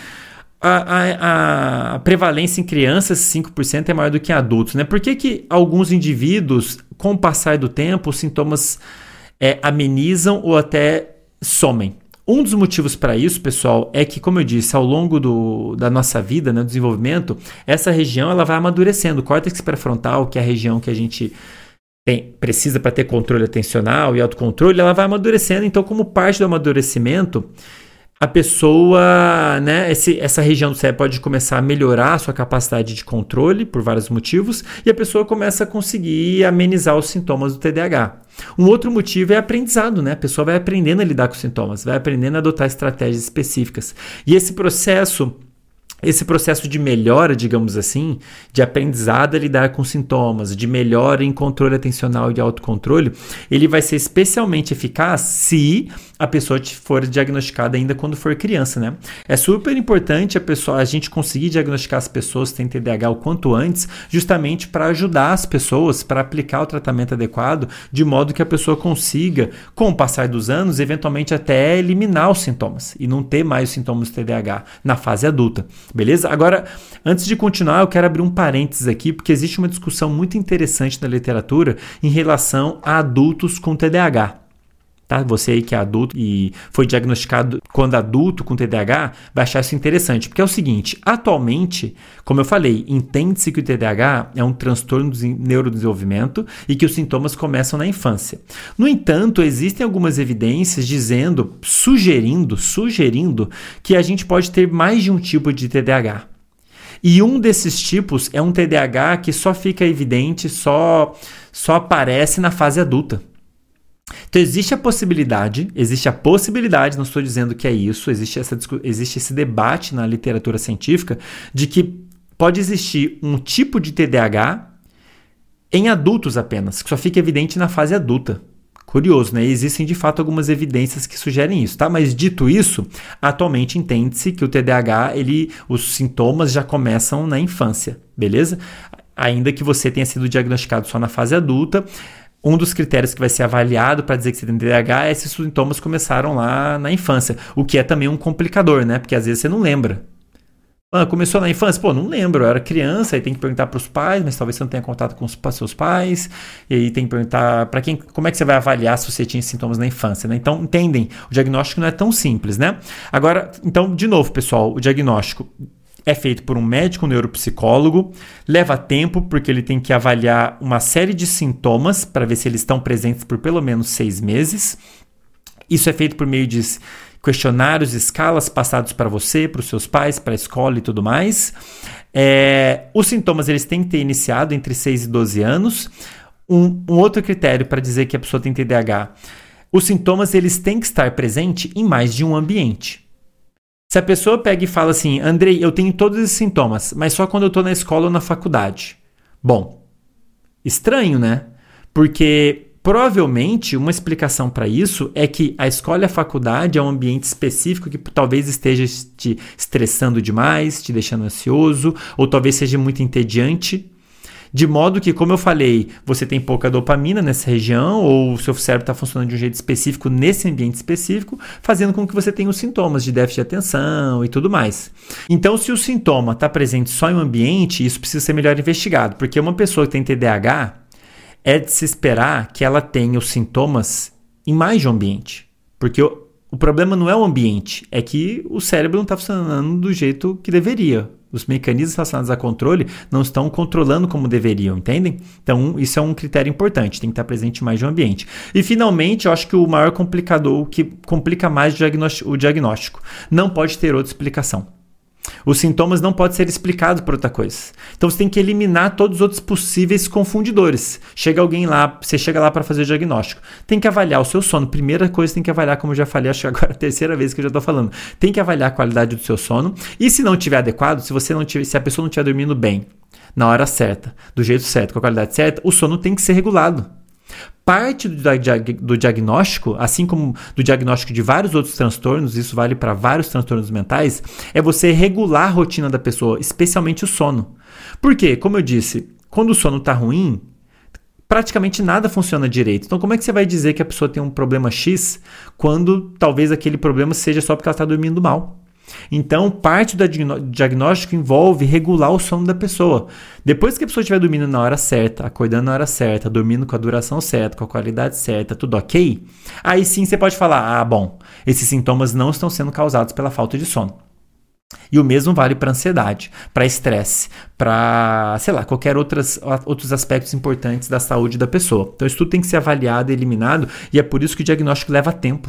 a, a, a prevalência em crianças, cinco por cento, é maior do que em adultos, né? Por que, que alguns indivíduos, com o passar do tempo, os sintomas é, amenizam ou até somem? Um dos motivos para isso, pessoal, é que, como eu disse, ao longo do, da nossa vida, né, do desenvolvimento, essa região ela vai amadurecendo. O córtex pré-frontal, que é a região que a gente tem, precisa para ter controle atencional e autocontrole, ela vai amadurecendo. Então, como parte do amadurecimento, a pessoa, né, esse, essa região do cérebro pode começar a melhorar a sua capacidade de controle por vários motivos e a pessoa começa a conseguir amenizar os sintomas do T D A H. Um outro motivo é aprendizado, né? A pessoa vai aprendendo a lidar com os sintomas, vai aprendendo a adotar estratégias específicas. E esse processo... Esse processo de melhora, digamos assim, de aprendizado a lidar com sintomas, de melhora em controle atencional e de autocontrole, ele vai ser especialmente eficaz se a pessoa for diagnosticada ainda quando for criança, né? É super importante a, pessoa, a gente conseguir diagnosticar as pessoas que têm T D A H o quanto antes, justamente para ajudar as pessoas, para aplicar o tratamento adequado, de modo que a pessoa consiga, com o passar dos anos, eventualmente até eliminar os sintomas e não ter mais os sintomas do T D A H na fase adulta. Beleza? Agora, antes de continuar, eu quero abrir um parênteses aqui, porque existe uma discussão muito interessante na literatura em relação a adultos com T D A H. Tá? Você aí que é adulto e foi diagnosticado quando adulto com T D A H, vai achar isso interessante, porque é o seguinte, atualmente, como eu falei, entende-se que o T D A H é um transtorno do neurodesenvolvimento e que os sintomas começam na infância. No entanto, existem algumas evidências dizendo, sugerindo, sugerindo que a gente pode ter mais de um tipo de T D A H. E um desses tipos é um T D A H que só fica evidente, só, só aparece na fase adulta. Então existe a possibilidade, existe a possibilidade, não estou dizendo que é isso, existe, essa, existe esse debate na literatura científica de que pode existir um tipo de T D A H em adultos apenas, que só fica evidente na fase adulta, Curioso, né? Existem de fato algumas evidências que sugerem isso, tá? Mas dito isso, atualmente entende-se que o T D A H, ele, os sintomas já começam na infância, beleza? Ainda que você tenha sido diagnosticado só na fase adulta, um dos critérios que vai ser avaliado para dizer que você tem T D A H é se os sintomas começaram lá na infância, o que é também um complicador, né? Porque às vezes você não lembra. Ah, começou na infância? Pô, não lembro, eu era criança, aí tem que perguntar para os pais, mas talvez você não tenha contato com os seus pais, e aí tem que perguntar para quem, como é que você vai avaliar se você tinha sintomas na infância, né? Então, entendem, o diagnóstico não é tão simples, né? Agora, então, de novo, pessoal, o diagnóstico é feito por um médico, um neuropsicólogo, leva tempo porque ele tem que avaliar uma série de sintomas para ver se eles estão presentes por pelo menos seis meses. Isso é feito por meio de questionários, escalas passados para você, para os seus pais, para a escola e tudo mais. É, os sintomas eles têm que ter iniciado entre seis e doze anos. Um, um outro critério para dizer que a pessoa tem T D A H, os sintomas eles têm que estar presentes em mais de um ambiente. Se a pessoa pega e fala assim, Andrei, eu tenho todos esses sintomas, mas só quando eu estou na escola ou na faculdade. Bom, estranho, né? Porque provavelmente uma explicação para isso é que a escola e a faculdade é um ambiente específico que talvez esteja te estressando demais, te deixando ansioso, ou talvez seja muito entediante. De modo que, como eu falei, você tem pouca dopamina nessa região, ou o seu cérebro está funcionando de um jeito específico nesse ambiente específico, fazendo com que você tenha os sintomas de déficit de atenção e tudo mais. Então, se o sintoma está presente só em um ambiente, isso precisa ser melhor investigado, porque uma pessoa que tem T D A H, é de se esperar que ela tenha os sintomas em mais de um ambiente. Porque o, o problema não é o ambiente, é que o cérebro não está funcionando do jeito que deveria. Os mecanismos relacionados a controle não estão controlando como deveriam, entendem? Então, isso é um critério importante, tem que estar presente em mais de um ambiente. E, finalmente, eu acho que o maior complicador, o que complica mais o diagnóstico, o diagnóstico, não pode ter outra explicação. Os sintomas não podem ser explicados por outra coisa. Então você tem que eliminar todos os outros possíveis confundidores. Chega alguém lá, você chega lá para fazer o diagnóstico. Tem que avaliar o seu sono. Primeira coisa, tem que avaliar, como eu já falei, acho que agora é a terceira vez que eu já estou falando. Tem que avaliar a qualidade do seu sono. E se não estiver adequado, se você não tiver, se a pessoa não estiver dormindo bem, na hora certa, do jeito certo, com a qualidade certa, o sono tem que ser regulado. Parte do, diag- do diagnóstico, assim como do diagnóstico de vários outros transtornos, isso vale para vários transtornos mentais, é você regular a rotina da pessoa, especialmente o sono. Por quê? Como eu disse, quando o sono está ruim, praticamente nada funciona direito. Então, como é que você vai dizer que a pessoa tem um problema X quando talvez aquele problema seja só porque ela está dormindo mal? Então, parte do diagnóstico envolve regular o sono da pessoa. Depois que a pessoa estiver dormindo na hora certa, acordando na hora certa, dormindo com a duração certa, com a qualidade certa, tudo ok, aí sim você pode falar, ah, bom, esses sintomas não estão sendo causados pela falta de sono. E o mesmo vale para ansiedade, para estresse, para, sei lá, qualquer outras, outros aspectos importantes da saúde da pessoa. Então, isso tudo tem que ser avaliado e eliminado, e é por isso que o diagnóstico leva tempo.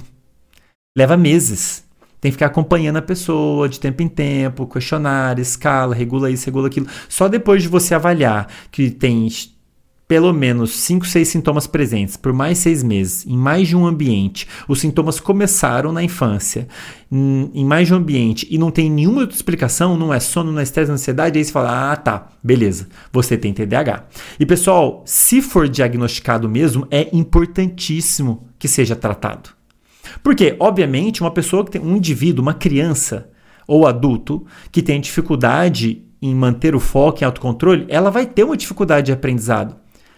Leva meses. Tem que ficar acompanhando a pessoa de tempo em tempo, questionário, escala, regula isso, regula aquilo. Só depois de você avaliar que tem pelo menos cinco, seis sintomas presentes por mais seis meses, em mais de um ambiente, os sintomas começaram na infância, em, em mais de um ambiente, e não tem nenhuma outra explicação, não é sono, não é estresse, não é ansiedade, aí você fala, ah, tá, beleza, você tem T D A H. E pessoal, se for diagnosticado mesmo, é importantíssimo que seja tratado. Porque, obviamente, uma pessoa que tem um indivíduo, uma criança ou adulto que tem dificuldade em manter o foco e autocontrole, ela vai ter uma dificuldade de aprendizado.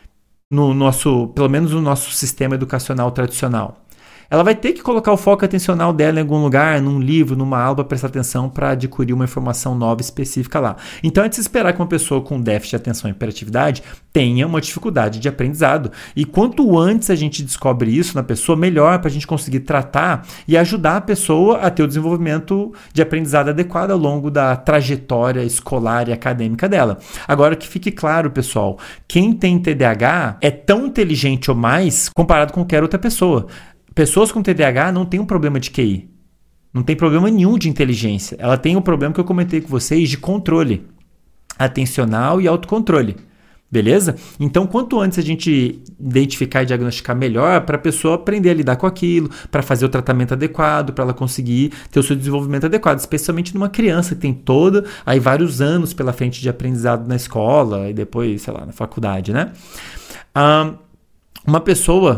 No nosso, pelo menos no nosso sistema educacional tradicional. Ela vai ter que colocar o foco atencional dela em algum lugar, num livro, numa aula, prestar atenção para adquirir uma informação nova específica lá. Então é de se esperar que uma pessoa com déficit de atenção e hiperatividade tenha uma dificuldade de aprendizado. E quanto antes a gente descobre isso na pessoa, melhor para a gente conseguir tratar e ajudar a pessoa a ter o desenvolvimento de aprendizado adequado ao longo da trajetória escolar e acadêmica dela. Agora que fique claro, pessoal, quem tem T D A H é tão inteligente ou mais comparado com qualquer outra pessoa. Pessoas com T D A H não têm um problema de Q I. Não tem problema nenhum de inteligência. Ela tem o problema que eu comentei com vocês de controle atencional e autocontrole. Beleza? Então, quanto antes a gente identificar e diagnosticar melhor, para a pessoa aprender a lidar com aquilo, para fazer o tratamento adequado, para ela conseguir ter o seu desenvolvimento adequado, especialmente numa criança que tem toda, aí vários anos pela frente de aprendizado na escola e depois, sei lá, na faculdade, né? Um, uma pessoa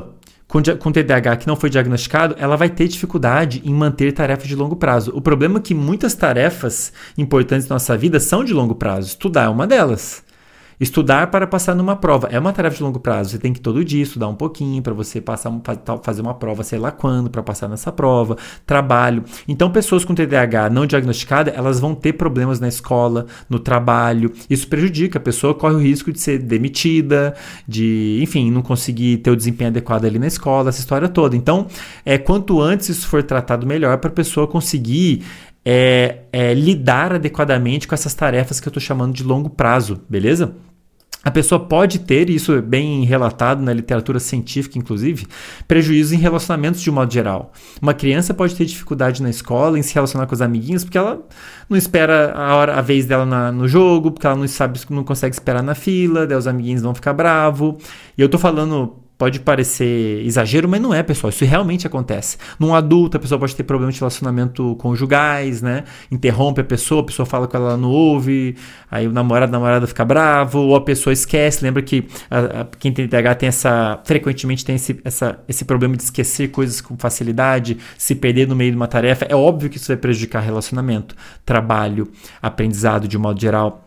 com, com T D A H que não foi diagnosticado, ela vai ter dificuldade em manter tarefas de longo prazo. O problema é que muitas tarefas importantes da nossa vida são de longo prazo. Estudar é uma delas. Estudar para passar numa prova é uma tarefa de longo prazo. Você tem que todo dia estudar um pouquinho para você passar, fazer uma prova, sei lá quando, para passar nessa prova. Trabalho. Então, pessoas com T D A H não diagnosticada, elas vão ter problemas na escola, no trabalho. Isso prejudica. A pessoa corre o risco de ser demitida, de, enfim, não conseguir ter o desempenho adequado ali na escola, essa história toda. Então, é, quanto antes isso for tratado melhor para a pessoa conseguir É, é, lidar adequadamente com essas tarefas que eu estou chamando de longo prazo, beleza? A pessoa pode ter, e isso é bem relatado na literatura científica, inclusive, prejuízos em relacionamentos de um modo geral. Uma criança pode ter dificuldade na escola, em se relacionar com os amiguinhos, porque ela não espera a, hora, a vez dela na, no jogo, porque ela não sabe, não consegue esperar na fila, daí os amiguinhos vão ficar bravos. E eu estou falando... Pode parecer exagero, mas não é, pessoal. Isso realmente acontece. Num adulto, a pessoa pode ter problemas de relacionamento conjugais, né? Interrompe a pessoa, a pessoa fala com ela, ela não ouve, aí o namorado, a namorada fica bravo, ou a pessoa esquece. Lembra que a, a, quem tem T D A H tem essa, frequentemente tem esse, essa, esse problema de esquecer coisas com facilidade, se perder no meio de uma tarefa. É óbvio que isso vai prejudicar relacionamento, trabalho, aprendizado de um modo geral.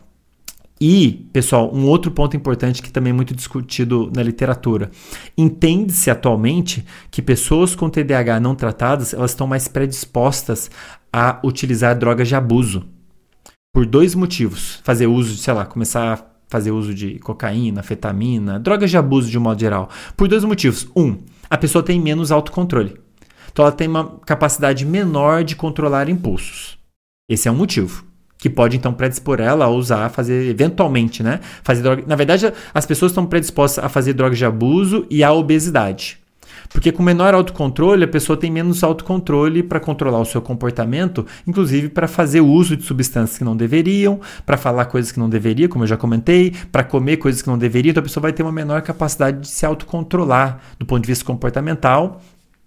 E, pessoal, um outro ponto importante que também é muito discutido na literatura. Entende-se atualmente que pessoas com T D A H não tratadas, elas estão mais predispostas a utilizar drogas de abuso. Por dois motivos. Fazer uso de, sei lá, começar a fazer uso de cocaína, anfetamina, drogas de abuso de um modo geral. Por dois motivos. Um, a pessoa tem menos autocontrole. Então ela tem uma capacidade menor de controlar impulsos. Esse é um motivo. Que pode, então, predispor ela a usar, fazer, eventualmente, né? Fazer droga. Na verdade, as pessoas estão predispostas a fazer drogas de abuso e à obesidade. Porque com menor autocontrole, a pessoa tem menos autocontrole para controlar o seu comportamento, inclusive para fazer uso de substâncias que não deveriam, para falar coisas que não deveria, como eu já comentei, para comer coisas que não deveria. Então, a pessoa vai ter uma menor capacidade de se autocontrolar do ponto de vista comportamental.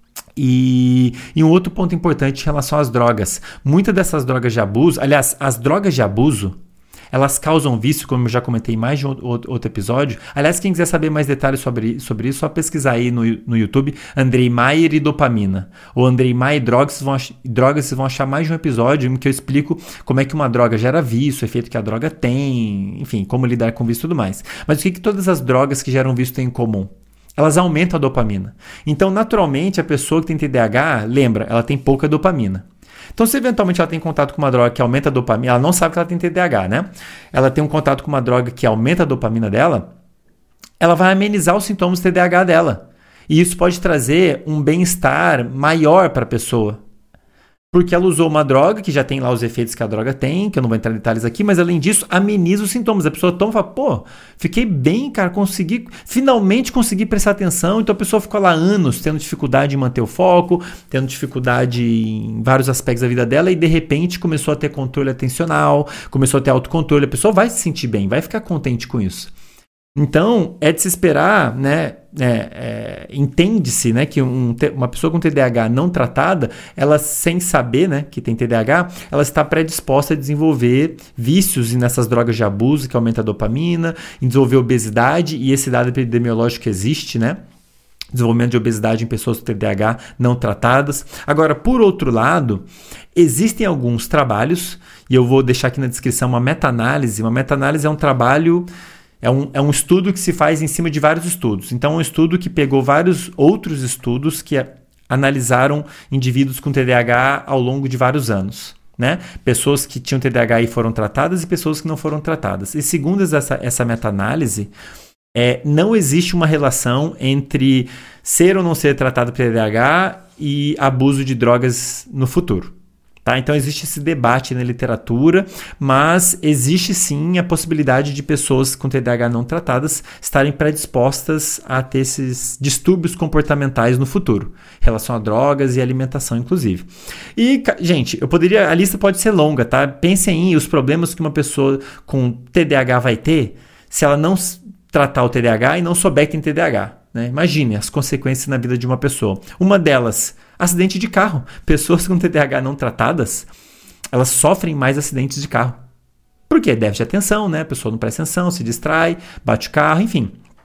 E, e um outro ponto importante em relação às drogas. Muitas dessas drogas de abuso, aliás, as drogas de abuso, elas causam vício, como eu já comentei em mais de um outro episódio. Aliás, quem quiser saber mais detalhes sobre, sobre isso, só pesquisar aí no, no YouTube, Andrei Maier e dopamina. Ou Andrei Maier e drogas, vocês vão, ach, drogas, vocês vão achar mais de um episódio em que eu explico como é que uma droga gera vício, o efeito que a droga tem, enfim, como lidar com vício e tudo mais. Mas o que, que todas as drogas que geram vício têm em comum? Elas aumentam a dopamina. Então, naturalmente, a pessoa que tem T D A H, lembra, ela tem pouca dopamina. Então, se eventualmente ela tem contato com uma droga que aumenta a dopamina, ela não sabe que ela tem T D A H, né? Ela tem um contato com uma droga que aumenta a dopamina dela, ela vai amenizar os sintomas do T D A H dela. E isso pode trazer um bem-estar maior para a pessoa. Porque ela usou uma droga que já tem lá os efeitos que a droga tem, que eu não vou entrar em detalhes aqui, mas além disso, ameniza os sintomas. A pessoa toma e fala, pô, fiquei bem, cara, consegui, finalmente consegui prestar atenção. Então a pessoa ficou lá anos tendo dificuldade em manter o foco, tendo dificuldade em vários aspectos da vida dela e de repente começou a ter controle atencional, começou a ter autocontrole. A pessoa vai se sentir bem, vai ficar contente com isso. Então, é de se esperar, né, é, é, entende-se, né, que um, uma pessoa com T D A H não tratada, ela sem saber, né, que tem T D A H, ela está predisposta a desenvolver vícios nessas drogas de abuso que aumenta a dopamina, em desenvolver obesidade, e esse dado epidemiológico existe, né, desenvolvimento de obesidade em pessoas com T D A H não tratadas. Agora, por outro lado, existem alguns trabalhos, e eu vou deixar aqui na descrição uma meta-análise. Uma meta-análise é um trabalho... É um, é um estudo que se faz em cima de vários estudos. Então, é um estudo que pegou vários outros estudos que a, analisaram indivíduos com T D A H ao longo de vários anos. Né? Pessoas que tinham T D A H e foram tratadas e pessoas que não foram tratadas. E segundo essa, essa meta-análise, é, não existe uma relação entre ser ou não ser tratado por T D A H e abuso de drogas no futuro. Tá? Então existe esse debate na literatura, mas existe sim a possibilidade de pessoas com T D A H não tratadas estarem predispostas a ter esses distúrbios comportamentais no futuro, em relação a drogas e alimentação, inclusive. E, gente, eu poderia, a lista pode ser longa, tá? Pensem em os problemas que uma pessoa com T D A H vai ter se ela não tratar o T D A H e não souber que tem T D A H. Né? Imagine as consequências na vida de uma pessoa. Uma delas, acidente de carro. Pessoas com T D A H não tratadas, elas sofrem mais acidentes de carro. Por quê? Déficit de atenção, né? A pessoa não presta atenção, se distrai, bate o carro, enfim.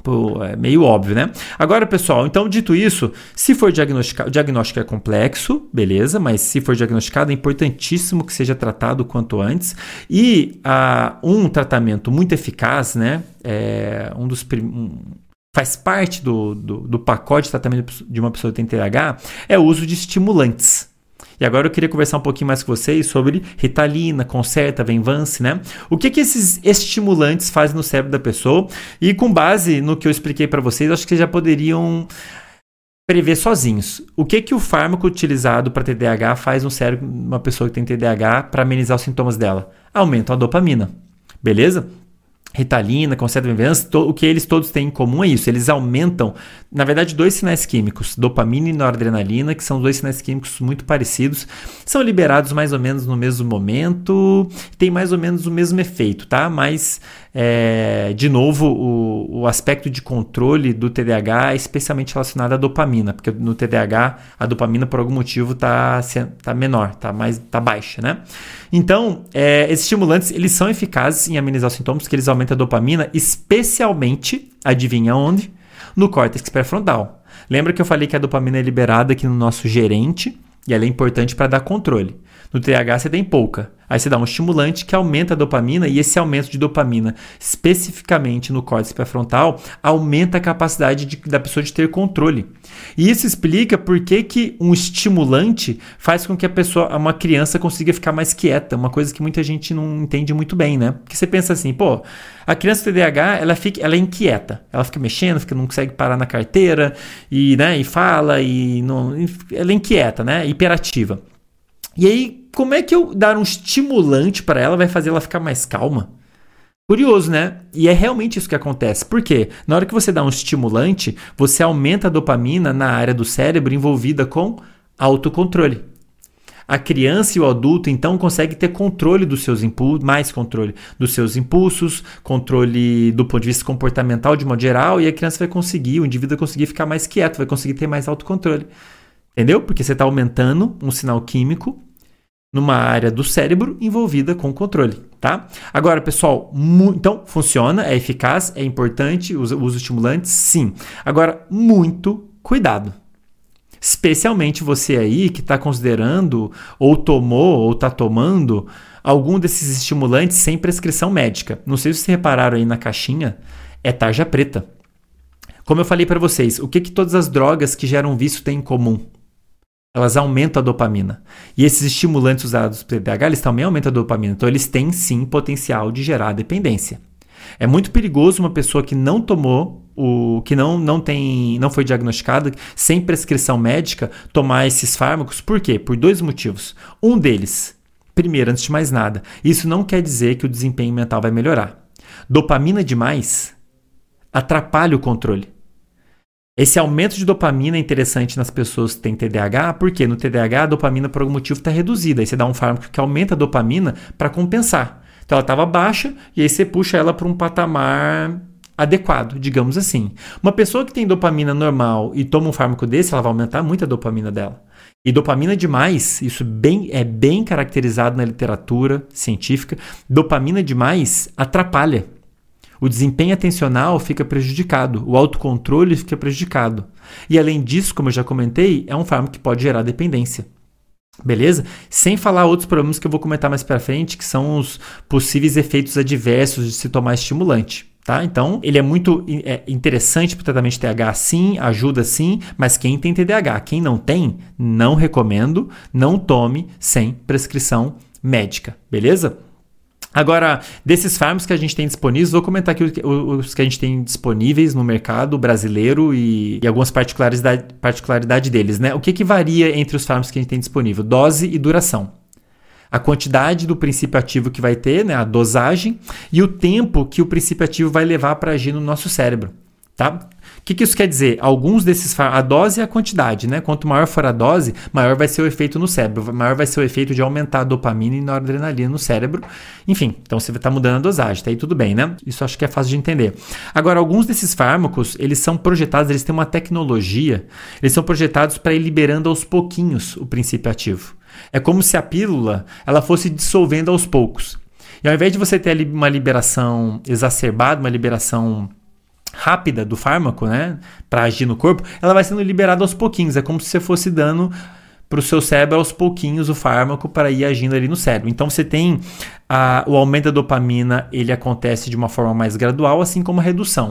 Pô, é meio óbvio, né? Agora, pessoal, então dito isso, se for diagnosticado, o diagnóstico é complexo, beleza, mas se for diagnosticado é importantíssimo que seja tratado o quanto antes. E ah, um tratamento muito eficaz, né? É um dos um, faz parte do, do, do pacote de tratamento de uma pessoa que tem T D A H, é o uso de estimulantes. E agora eu queria conversar um pouquinho mais com vocês sobre Ritalina, Concerta, Venvance, né? O que que esses estimulantes fazem no cérebro da pessoa? E com base no que eu expliquei para vocês, acho que vocês já poderiam prever sozinhos. O que que o fármaco utilizado para T D A H faz no cérebro de uma pessoa que tem T D A H para amenizar os sintomas dela? Aumenta a dopamina, beleza? Ritalina, Concerta, Venvance, o que eles todos têm em comum é isso. Eles aumentam, na verdade, dois sinais químicos, dopamina e noradrenalina, que são dois sinais químicos muito parecidos. São liberados mais ou menos no mesmo momento, tem mais ou menos o mesmo efeito, tá? Mas, é, de novo, o, o aspecto de controle do T D A H é especialmente relacionado à dopamina, porque no T D A H a dopamina, por algum motivo, está tá menor, está mais, tá baixa, né? Então, é, esses estimulantes, eles são eficazes em amenizar os sintomas, porque eles aumentam a dopamina, especialmente, adivinha onde? No córtex pré-frontal. Lembra que eu falei que a dopamina é liberada aqui no nosso gerente e ela é importante para dar controle. No T D A H você tem pouca. Aí você dá um estimulante que aumenta a dopamina e esse aumento de dopamina, especificamente no córtex pré-frontal, aumenta a capacidade de, da pessoa de ter controle. E isso explica por que que um estimulante faz com que a pessoa, uma criança consiga ficar mais quieta, uma coisa que muita gente não entende muito bem, né? Porque você pensa assim, pô, a criança T D A H, ela, fica, ela é inquieta, ela fica mexendo, fica, não consegue parar na carteira, e, né, e fala, e não, ela é inquieta, né? Hiperativa. E aí, como é que eu dar um estimulante para ela vai fazer ela ficar mais calma? Curioso, né? E é realmente isso que acontece. Por quê? Na hora que você dá um estimulante, você aumenta a dopamina na área do cérebro envolvida com autocontrole. A criança e o adulto, então, conseguem ter controle dos seus impulsos, mais controle dos seus impulsos, controle do ponto de vista comportamental de modo geral, e a criança vai conseguir, o indivíduo vai conseguir ficar mais quieto, vai conseguir ter mais autocontrole. Entendeu? Porque você está aumentando um sinal químico numa área do cérebro envolvida com controle, tá? Agora, pessoal, mu- então, funciona, é eficaz, é importante, usa, usa estimulantes, sim. Agora, muito cuidado. Especialmente você aí que está considerando, ou tomou, ou está tomando algum desses estimulantes sem prescrição médica. Não sei se vocês repararam aí na caixinha, é tarja preta. Como eu falei para vocês, o que, que todas as drogas que geram vício têm em comum? Elas aumentam a dopamina. E esses estimulantes usados para T D A H, eles também aumentam a dopamina. Então, eles têm, sim, potencial de gerar dependência. É muito perigoso uma pessoa que não tomou, o, que não, não, tem, não foi diagnosticada, sem prescrição médica, tomar esses fármacos. Por quê? Por dois motivos. Um deles, primeiro, antes de mais nada, isso não quer dizer que o desempenho mental vai melhorar. Dopamina demais atrapalha o controle. Esse aumento de dopamina é interessante nas pessoas que têm T D A H, porque no T D A H a dopamina por algum motivo está reduzida. Aí você dá um fármaco que aumenta a dopamina para compensar. Então ela estava baixa e aí você puxa ela para um patamar adequado, digamos assim. Uma pessoa que tem dopamina normal e toma um fármaco desse, ela vai aumentar muito a dopamina dela. E dopamina demais, isso bem, é bem caracterizado na literatura científica, dopamina demais atrapalha. O desempenho atencional fica prejudicado, o autocontrole fica prejudicado. E além disso, como eu já comentei, é um fármaco que pode gerar dependência. Beleza? Sem falar outros problemas que eu vou comentar mais para frente, que são os possíveis efeitos adversos de se tomar estimulante. Tá? Então, ele é muito é, interessante para o tratamento de T D A H, sim, ajuda sim, mas quem tem T D A H, quem não tem, não recomendo, não tome sem prescrição médica. Beleza? Agora, desses fármacos que a gente tem disponíveis, vou comentar aqui os que a gente tem disponíveis no mercado brasileiro e, e algumas particularidades particularidade deles, né? O que, que varia entre os fármacos que a gente tem disponível? Dose e duração. A quantidade do princípio ativo que vai ter, né? A dosagem e o tempo que o princípio ativo vai levar para agir no nosso cérebro. Tá? O que, que isso quer dizer? Alguns desses fármacos, a dose e a quantidade, né? Quanto maior for a dose, maior vai ser o efeito no cérebro, maior vai ser o efeito de aumentar a dopamina e noradrenalina no cérebro. Enfim, então você está mudando a dosagem, tá aí tudo bem, né? Isso acho que é fácil de entender. Agora, alguns desses fármacos, eles são projetados, eles têm uma tecnologia, eles são projetados para ir liberando aos pouquinhos o princípio ativo. É como se a pílula ela fosse dissolvendo aos poucos. E ao invés de você ter uma liberação exacerbada, uma liberação rápida do fármaco, né, para agir no corpo, ela vai sendo liberada aos pouquinhos. É como se você fosse dando para o seu cérebro aos pouquinhos o fármaco para ir agindo ali no cérebro. Então você tem a, o aumento da dopamina, ele acontece de uma forma mais gradual, assim como a redução.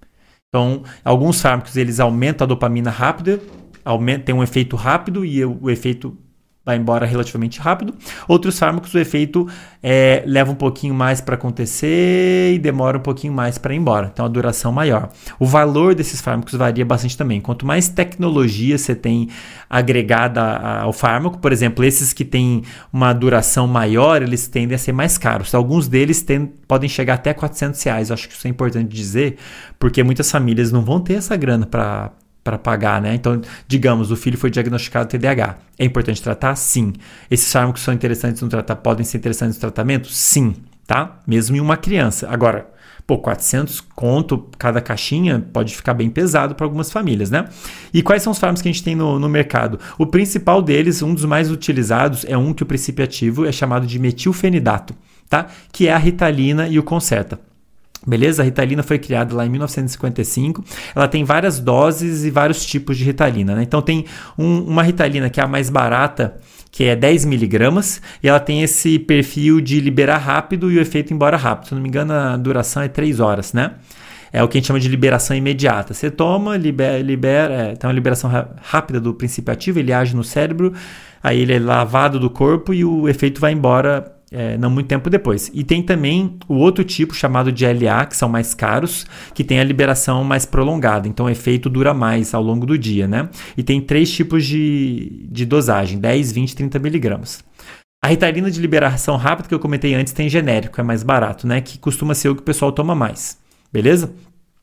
Então, alguns fármacos eles aumentam a dopamina rápida, aumenta, tem um efeito rápido e o, o efeito vai embora relativamente rápido. Outros fármacos, o efeito é, leva um pouquinho mais para acontecer e demora um pouquinho mais para ir embora. Então, a duração maior. O valor desses fármacos varia bastante também. Quanto mais tecnologia você tem agregada ao fármaco, por exemplo, esses que têm uma duração maior, eles tendem a ser mais caros. Alguns deles tem, podem chegar até quatrocentos reais. Eu acho que isso é importante dizer, porque muitas famílias não vão ter essa grana para para pagar, né? Então, digamos, o filho foi diagnosticado T D A H. É importante tratar? Sim. Esses fármacos são interessantes no tratamento? Podem ser interessantes no tratamento? Sim, tá? Mesmo em uma criança. Agora, pô, quatrocentos conto cada caixinha pode ficar bem pesado para algumas famílias, né? E quais são os fármacos que a gente tem no, no mercado? O principal deles, um dos mais utilizados, é um que o princípio ativo é chamado de metilfenidato, tá? Que é a Ritalina e o Concerta. Beleza? A Ritalina foi criada lá em mil novecentos e cinquenta e cinco. Ela tem várias doses e vários tipos de Ritalina, né? Então tem um, uma Ritalina que é a mais barata, que é dez miligramas, e ela tem esse perfil de liberar rápido e o efeito embora rápido. Se não me engano, a duração é três horas, né? É o que a gente chama de liberação imediata. Você toma, libera, libera é, tem uma liberação rápida do princípio ativo, ele age no cérebro, aí ele é lavado do corpo e o efeito vai embora É, não muito tempo depois. E tem também o outro tipo chamado de L A, que são mais caros, que tem a liberação mais prolongada. Então o efeito dura mais ao longo do dia, né? E tem três tipos de, de dosagem, dez, vinte, trinta miligramas. A Ritalina de liberação rápida que eu comentei antes tem genérico, é mais barato, né? Que costuma ser o que o pessoal toma mais. Beleza?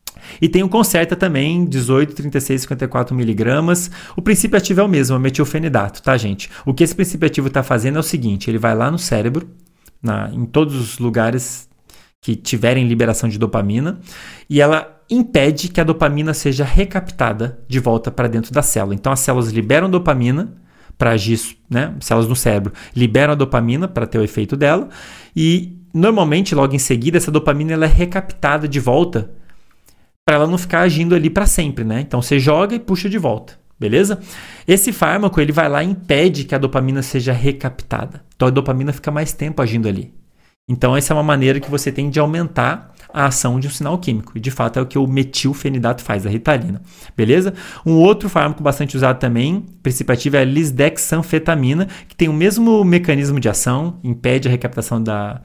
E tem o Concerta também, dezoito, trinta e seis, cinquenta e quatro miligramas. O princípio ativo é o mesmo, é o metilfenidato, tá, gente? O que esse princípio ativo está fazendo é o seguinte, ele vai lá no cérebro, na, em todos os lugares que tiverem liberação de dopamina, e ela impede que a dopamina seja recaptada de volta para dentro da célula. Então, as células liberam dopamina para agir, né? Células no cérebro liberam a dopamina para ter o efeito dela, e normalmente, logo em seguida, essa dopamina ela é recaptada de volta para ela não ficar agindo ali para sempre, né? Então você joga e puxa de volta, beleza? Esse fármaco ele vai lá e impede que a dopamina seja recaptada. Então a dopamina fica mais tempo agindo ali. Então essa é uma maneira que você tem de aumentar a ação de um sinal químico. E de fato é o que o metilfenidato faz, a Ritalina, beleza? Um outro fármaco bastante usado também, princípio ativo, é a lisdexanfetamina, que tem o mesmo mecanismo de ação, impede a recaptação da...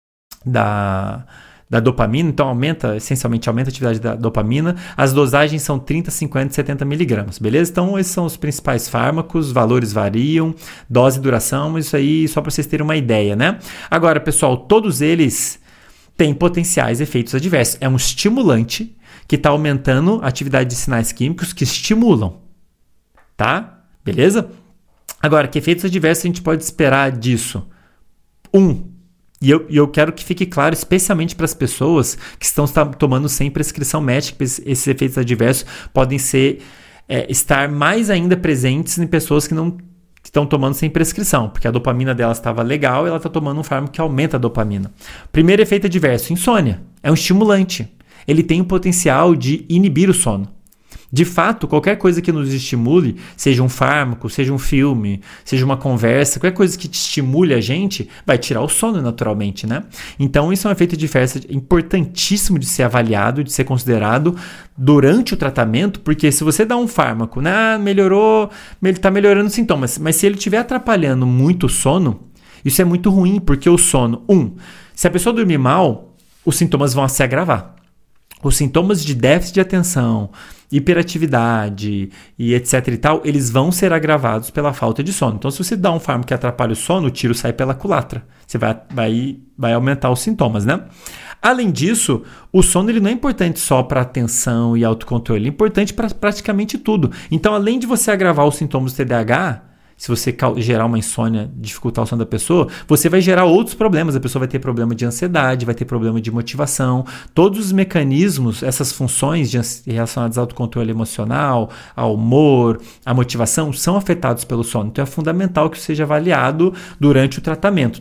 da da dopamina, então aumenta, essencialmente aumenta a atividade da dopamina. As dosagens são trinta, cinquenta e setenta miligramas, beleza? Então esses são os principais fármacos, valores variam, dose e duração, isso aí só para vocês terem uma ideia, né? Agora, pessoal, todos eles têm potenciais efeitos adversos. É um estimulante que está aumentando a atividade de sinais químicos que estimulam, tá? Beleza? Agora, que efeitos adversos a gente pode esperar disso? Um, E eu, eu quero que fique claro, especialmente para as pessoas que estão tomando sem prescrição médica, esses efeitos adversos podem ser, é, estar mais ainda presentes em pessoas que não estão tomando sem prescrição, porque a dopamina delas estava legal e ela está tomando um fármaco que aumenta a dopamina. Primeiro efeito adverso, insônia. É um estimulante. Ele tem o potencial de inibir o sono. De fato, qualquer coisa que nos estimule, seja um fármaco, seja um filme, seja uma conversa, qualquer coisa que te estimule a gente, vai tirar o sono naturalmente, né? Então, isso é um efeito adverso importantíssimo de ser avaliado, de ser considerado durante o tratamento, porque se você dá um fármaco, né, ah, melhorou, ele está melhorando os sintomas, mas se ele estiver atrapalhando muito o sono, isso é muito ruim, porque o sono, um, se a pessoa dormir mal, os sintomas vão se agravar. Os sintomas de déficit de atenção, hiperatividade e etc e tal, eles vão ser agravados pela falta de sono. Então, se você dá um fármaco que atrapalha o sono, o tiro sai pela culatra. Você vai, vai, vai aumentar os sintomas, né? Além disso, o sono ele não é importante só para atenção e autocontrole, ele é importante para praticamente tudo. Então, além de você agravar os sintomas do T D A H, se você gerar uma insônia, dificultar o sono da pessoa, você vai gerar outros problemas. A pessoa vai ter problema de ansiedade, vai ter problema de motivação. Todos os mecanismos, essas funções de, relacionadas ao autocontrole emocional, ao humor, à motivação, são afetados pelo sono. Então é fundamental que isso seja avaliado durante o tratamento, tá?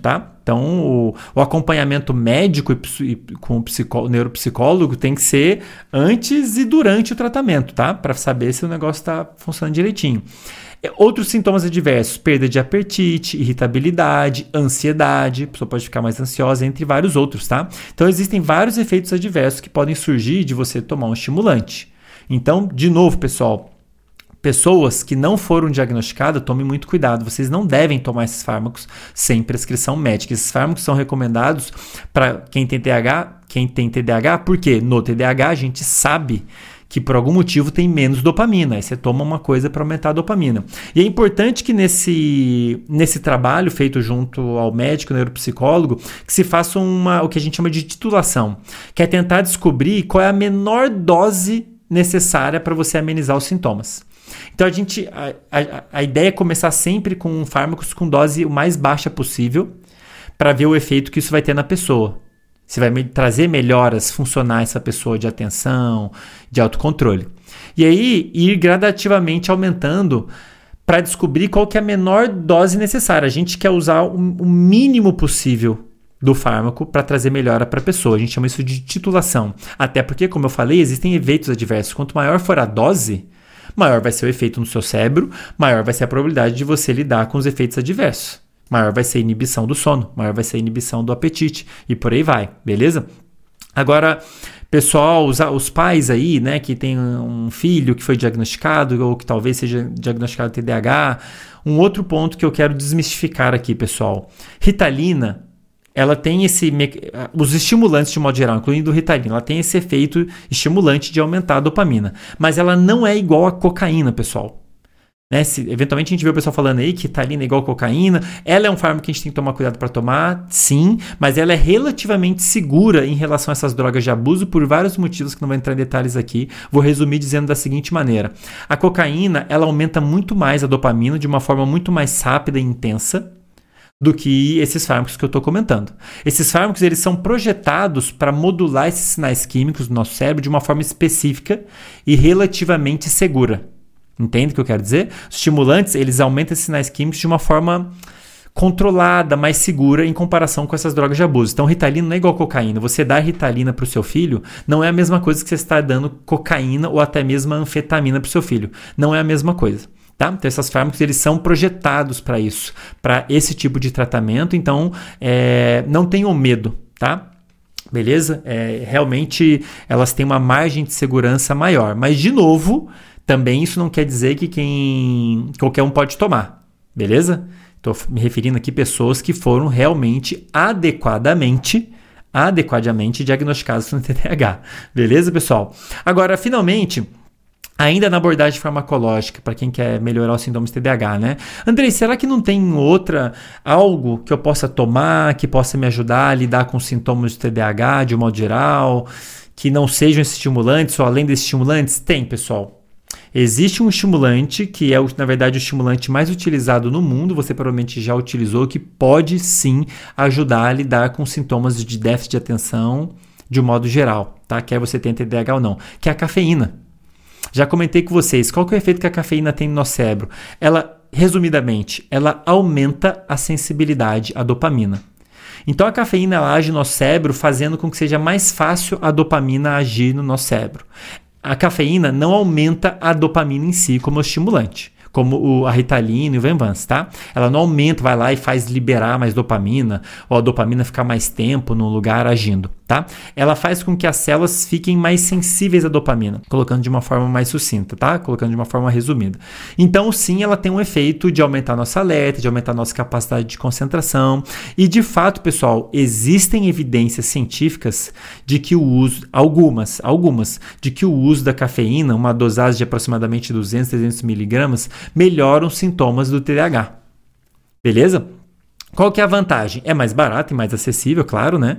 Então, o, o acompanhamento médico e, e com o, psicó, o neuropsicólogo tem que ser antes e durante o tratamento, tá? Para saber se o negócio está funcionando direitinho. Outros sintomas adversos, perda de apetite, irritabilidade, ansiedade, a pessoa pode ficar mais ansiosa, entre vários outros, tá? Então, existem vários efeitos adversos que podem surgir de você tomar um estimulante. Então, de novo, pessoal, pessoas que não foram diagnosticadas, tomem muito cuidado. Vocês não devem tomar esses fármacos sem prescrição médica. Esses fármacos são recomendados para quem tem T D A H, quem tem T D A H, porque no T D A H a gente sabe que por algum motivo tem menos dopamina. Aí você toma uma coisa para aumentar a dopamina. E é importante que nesse, nesse trabalho feito junto ao médico, neuropsicólogo, que se faça uma, o que a gente chama de titulação, que é tentar descobrir qual é a menor dose necessária para você amenizar os sintomas. Então a, gente, a, a, a ideia é começar sempre com fármacos com dose o mais baixa possível para ver o efeito que isso vai ter na pessoa. Se vai me trazer melhoras funcionais para a pessoa de atenção, de autocontrole. E aí, ir gradativamente aumentando para descobrir qual que é a menor dose necessária. A gente quer usar o, o mínimo possível do fármaco para trazer melhora para a pessoa. A gente chama isso de titulação. Até porque, como eu falei, existem efeitos adversos. Quanto maior for a dose, maior vai ser o efeito no seu cérebro, maior vai ser a probabilidade de você lidar com os efeitos adversos. Maior vai ser a inibição do sono, maior vai ser a inibição do apetite e por aí vai, beleza? Agora, pessoal, os, os pais aí, né, que tem um filho que foi diagnosticado ou que talvez seja diagnosticado T D A H, um outro ponto que eu quero desmistificar aqui, pessoal. Ritalina, ela tem esse... Os estimulantes de modo geral, incluindo o Ritalina, ela tem esse efeito estimulante de aumentar a dopamina, mas ela não é igual a cocaína, pessoal. Né? Se, eventualmente a gente vê o pessoal falando aí que Ritalina é igual a cocaína. Ela é um fármaco que a gente tem que tomar cuidado para tomar, sim, mas ela é relativamente segura em relação a essas drogas de abuso por vários motivos que não vou entrar em detalhes aqui. Vou resumir dizendo da seguinte maneira: a cocaína, ela aumenta muito mais a dopamina de uma forma muito mais rápida e intensa do que esses fármacos que eu estou comentando. Esses fármacos, eles são projetados para modular esses sinais químicos do nosso cérebro de uma forma específica e relativamente segura. Entende o que eu quero dizer? Os estimulantes, eles aumentam esses sinais químicos de uma forma controlada, mais segura em comparação com essas drogas de abuso. Então, Ritalina não é igual a cocaína. Você dar Ritalina para o seu filho não é a mesma coisa que você está dando cocaína ou até mesmo anfetamina para o seu filho. Não é a mesma coisa. Tá? Então, esses fármacos, eles são projetados para isso, para esse tipo de tratamento. Então, é, não tenham medo, tá? Beleza? É, realmente, elas têm uma margem de segurança maior. Mas, de novo, também isso não quer dizer que quem qualquer um pode tomar, beleza? Estou me referindo aqui a pessoas que foram realmente adequadamente, adequadamente diagnosticadas com T D A H, beleza, pessoal? Agora, finalmente, ainda na abordagem farmacológica, para quem quer melhorar os sintomas de T D A H, né? Andrei, será que não tem outra, algo que eu possa tomar, que possa me ajudar a lidar com os sintomas de T D A H de um modo geral, que não sejam esses estimulantes ou além desses estimulantes? Tem, pessoal. Existe um estimulante que é, na verdade, o estimulante mais utilizado no mundo, você provavelmente já utilizou, que pode sim ajudar a lidar com sintomas de déficit de atenção de um modo geral, tá? Quer você tenha T D A H ou não, que é a cafeína. Já comentei com vocês, qual que é o efeito que a cafeína tem no nosso cérebro? Ela, resumidamente, ela aumenta a sensibilidade à dopamina. Então a cafeína ela age no nosso cérebro fazendo com que seja mais fácil a dopamina agir no nosso cérebro. A cafeína não aumenta a dopamina em si como estimulante, como o, a Ritalina e o Venvance, tá? Ela não aumenta, vai lá e faz liberar mais dopamina, ou a dopamina ficar mais tempo no lugar agindo, tá? Ela faz com que as células fiquem mais sensíveis à dopamina, colocando de uma forma mais sucinta, tá? Colocando de uma forma resumida. Então, sim, ela tem um efeito de aumentar a nossa alerta, de aumentar a nossa capacidade de concentração. E, de fato, pessoal, existem evidências científicas de que o uso, algumas, algumas, de que o uso da cafeína, uma dosagem de aproximadamente duzentos, trezentos miligramas, melhoram os sintomas do T D A H. Beleza? Qual que é a vantagem? É mais barato e mais acessível, claro, né?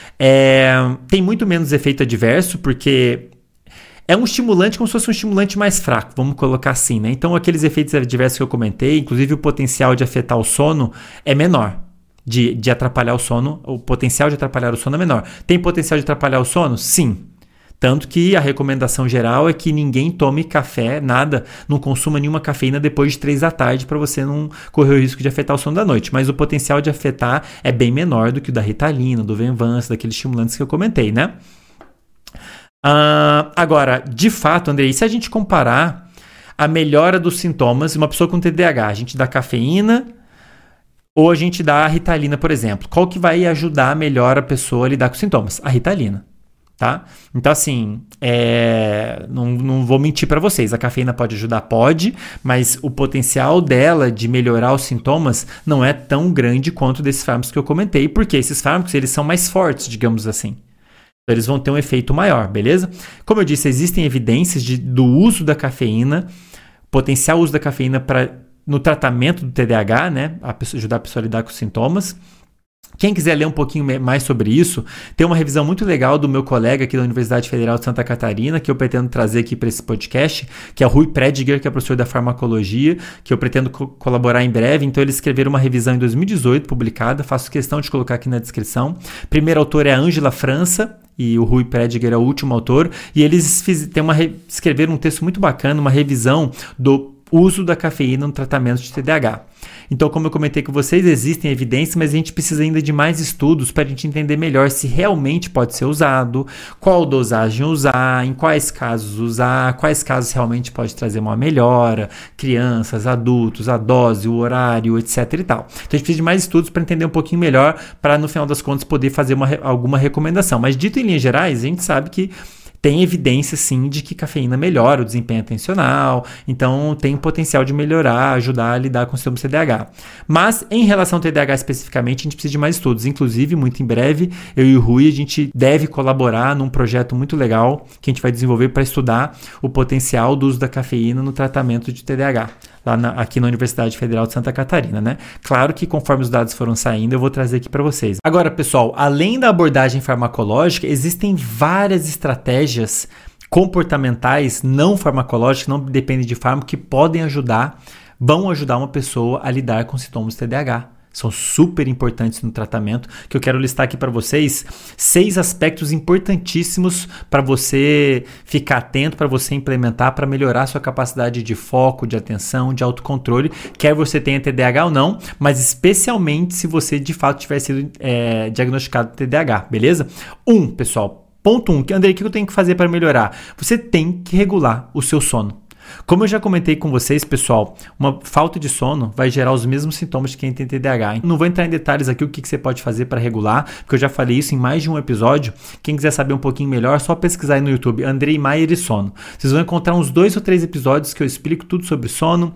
É, tem muito menos efeito adverso, porque é um estimulante como se fosse um estimulante mais fraco, vamos colocar assim, né? Então, aqueles efeitos adversos que eu comentei, inclusive o potencial de afetar o sono é menor, de, de atrapalhar o sono, o potencial de atrapalhar o sono é menor. Tem potencial de atrapalhar o sono? Sim. Tanto que a recomendação geral é que ninguém tome café, nada, não consuma nenhuma cafeína depois de três da tarde para você não correr o risco de afetar o sono da noite. Mas o potencial de afetar é bem menor do que o da Ritalina, do Venvance, daqueles estimulantes que eu comentei, né? Uh, agora, de fato, Andrei, se a gente comparar a melhora dos sintomas, uma pessoa com T D A H, a gente dá cafeína ou a gente dá a Ritalina, por exemplo, qual que vai ajudar melhor a pessoa a lidar com os sintomas? A Ritalina. Tá? Então, assim, é... não, não vou mentir para vocês, a cafeína pode ajudar? Pode, mas o potencial dela de melhorar os sintomas não é tão grande quanto desses fármacos que eu comentei, porque esses fármacos, eles são mais fortes, digamos assim. Então, eles vão ter um efeito maior, beleza? Como eu disse, existem evidências de, do uso da cafeína, potencial uso da cafeína pra, no tratamento do T D A H, né? A pessoa, ajudar a pessoa a lidar com os sintomas. Quem quiser ler um pouquinho mais sobre isso, tem uma revisão muito legal do meu colega aqui da Universidade Federal de Santa Catarina, que eu pretendo trazer aqui para esse podcast, que é o Rui Prediger, que é professor da farmacologia, que eu pretendo co- colaborar em breve. Então, eles escreveram uma revisão em dois mil e dezoito, publicada, faço questão de colocar aqui na descrição. Primeiro autor é a Ângela França, e o Rui Prediger é o último autor, e eles fiz, tem uma re, escreveram um texto muito bacana, uma revisão do uso da cafeína no tratamento de T D A H. Então, como eu comentei com vocês, existem evidências, mas a gente precisa ainda de mais estudos para a gente entender melhor se realmente pode ser usado, qual dosagem usar, em quais casos usar, quais casos realmente pode trazer uma melhora, crianças, adultos, a dose, o horário, etc e tal. Então, a gente precisa de mais estudos para entender um pouquinho melhor, para no final das contas poder fazer uma, alguma recomendação. Mas dito em linhas gerais, a gente sabe que tem evidência, sim, de que cafeína melhora o desempenho atencional, então tem potencial de melhorar, ajudar a lidar com o sintomas T D A H. Mas, em relação ao T D A H especificamente, a gente precisa de mais estudos. Inclusive, muito em breve, eu e o Rui, a gente deve colaborar num projeto muito legal que a gente vai desenvolver para estudar o potencial do uso da cafeína no tratamento de T D A H. Lá na, aqui na Universidade Federal de Santa Catarina, né? Claro que conforme os dados foram saindo, eu vou trazer aqui para vocês. Agora, pessoal, além da abordagem farmacológica, existem várias estratégias comportamentais não farmacológicas, não dependem de fármaco, que podem ajudar, vão ajudar uma pessoa a lidar com sintomas T D A H. São super importantes no tratamento, que eu quero listar aqui para vocês seis aspectos importantíssimos para você ficar atento, para você implementar, para melhorar sua capacidade de foco, de atenção, de autocontrole, quer você tenha T D A H ou não, mas especialmente se você de fato tiver sido é, diagnosticado T D A H, beleza? Um, pessoal, ponto um, Andrei, o que eu tenho que fazer para melhorar? Você tem que regular o seu sono. Como eu já comentei com vocês, pessoal, uma falta de sono vai gerar os mesmos sintomas de quem tem T D A H. Não vou entrar em detalhes aqui o que você pode fazer para regular, porque eu já falei isso em mais de um episódio. Quem quiser saber um pouquinho melhor, é só pesquisar aí no YouTube, Andrei Maier e sono. Vocês vão encontrar uns dois ou três episódios que eu explico tudo sobre sono,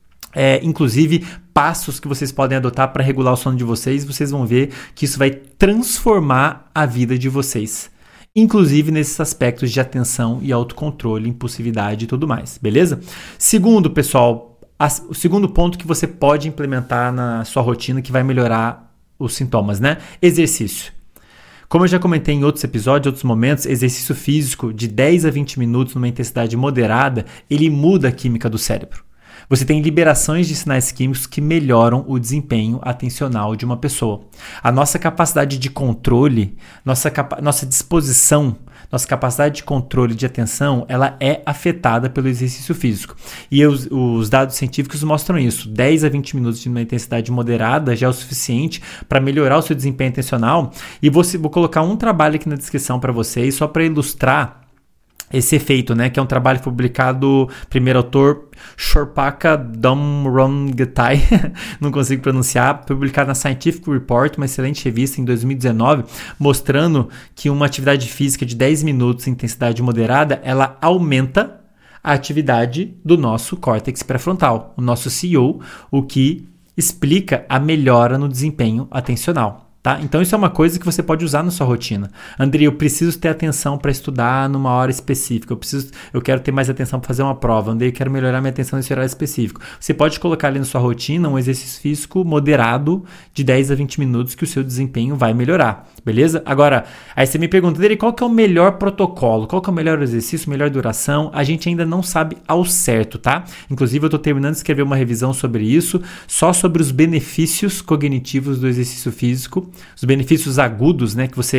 é, inclusive passos que vocês podem adotar para regular o sono de vocês. Vocês vão ver que isso vai transformar a vida de vocês. Inclusive nesses aspectos de atenção e autocontrole, impulsividade e tudo mais, beleza? Segundo, pessoal, a, o segundo ponto que você pode implementar na sua rotina que vai melhorar os sintomas, né? Exercício. Como eu já comentei em outros episódios, em outros momentos, exercício físico de dez a vinte minutos numa intensidade moderada, ele muda a química do cérebro. Você tem liberações de sinais químicos que melhoram o desempenho atencional de uma pessoa. A nossa capacidade de controle, nossa, capa- nossa disposição, nossa capacidade de controle de atenção, ela é afetada pelo exercício físico. E os, os dados científicos mostram isso. dez a vinte minutos de uma intensidade moderada já é o suficiente para melhorar o seu desempenho atencional. E vou, vou colocar um trabalho aqui na descrição para vocês, só para ilustrar esse efeito, né, que é um trabalho publicado, primeiro autor, Shorpaka Domrongetai, não consigo pronunciar, publicado na Scientific Report, uma excelente revista em dois mil e dezenove, mostrando que uma atividade física de dez minutos em intensidade moderada, ela aumenta a atividade do nosso córtex pré-frontal, o nosso C E O, o que explica a melhora no desempenho atencional. Tá? Então isso é uma coisa que você pode usar na sua rotina. Andrei, eu preciso ter atenção para estudar numa hora específica. Eu, preciso, eu quero ter mais atenção para fazer uma prova. Andrei, eu quero melhorar minha atenção nesse horário específico. Você pode colocar ali na sua rotina um exercício físico moderado de dez a vinte minutos que o seu desempenho vai melhorar. Beleza? Agora, aí você me pergunta, Andrei, qual que é o melhor protocolo? Qual que é o melhor exercício, melhor duração? A gente ainda não sabe ao certo, tá? Inclusive, eu estou terminando de escrever uma revisão sobre isso, só sobre os benefícios cognitivos do exercício físico, os benefícios agudos, né, que você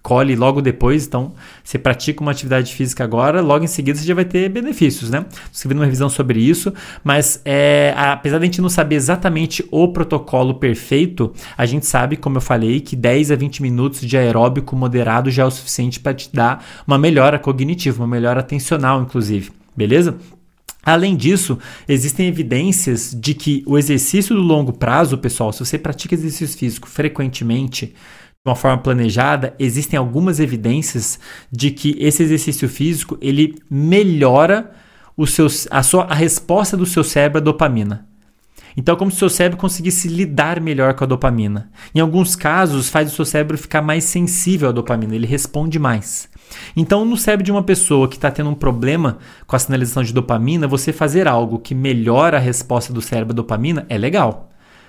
colhe logo depois. Então, você pratica uma atividade física agora, logo em seguida você já vai ter benefícios, né? Escrevi uma revisão sobre isso, mas é, apesar de a gente não saber exatamente o protocolo perfeito, a gente sabe, como eu falei, que dez a vinte minutos de aeróbico moderado já é o suficiente para te dar uma melhora cognitiva, uma melhora atencional, inclusive, beleza? Além disso, existem evidências de que o exercício do longo prazo, pessoal, se você pratica exercício físico frequentemente, de uma forma planejada, existem algumas evidências de que esse exercício físico ele melhora o seu, a, sua, a resposta do seu cérebro à dopamina. Então, é como se o seu cérebro conseguisse lidar melhor com a dopamina. Em alguns casos, faz o seu cérebro ficar mais sensível à dopamina, ele responde mais. Então, no cérebro de uma pessoa que está tendo um problema com a sinalização de dopamina, você fazer algo que melhora a resposta do cérebro à dopamina é legal.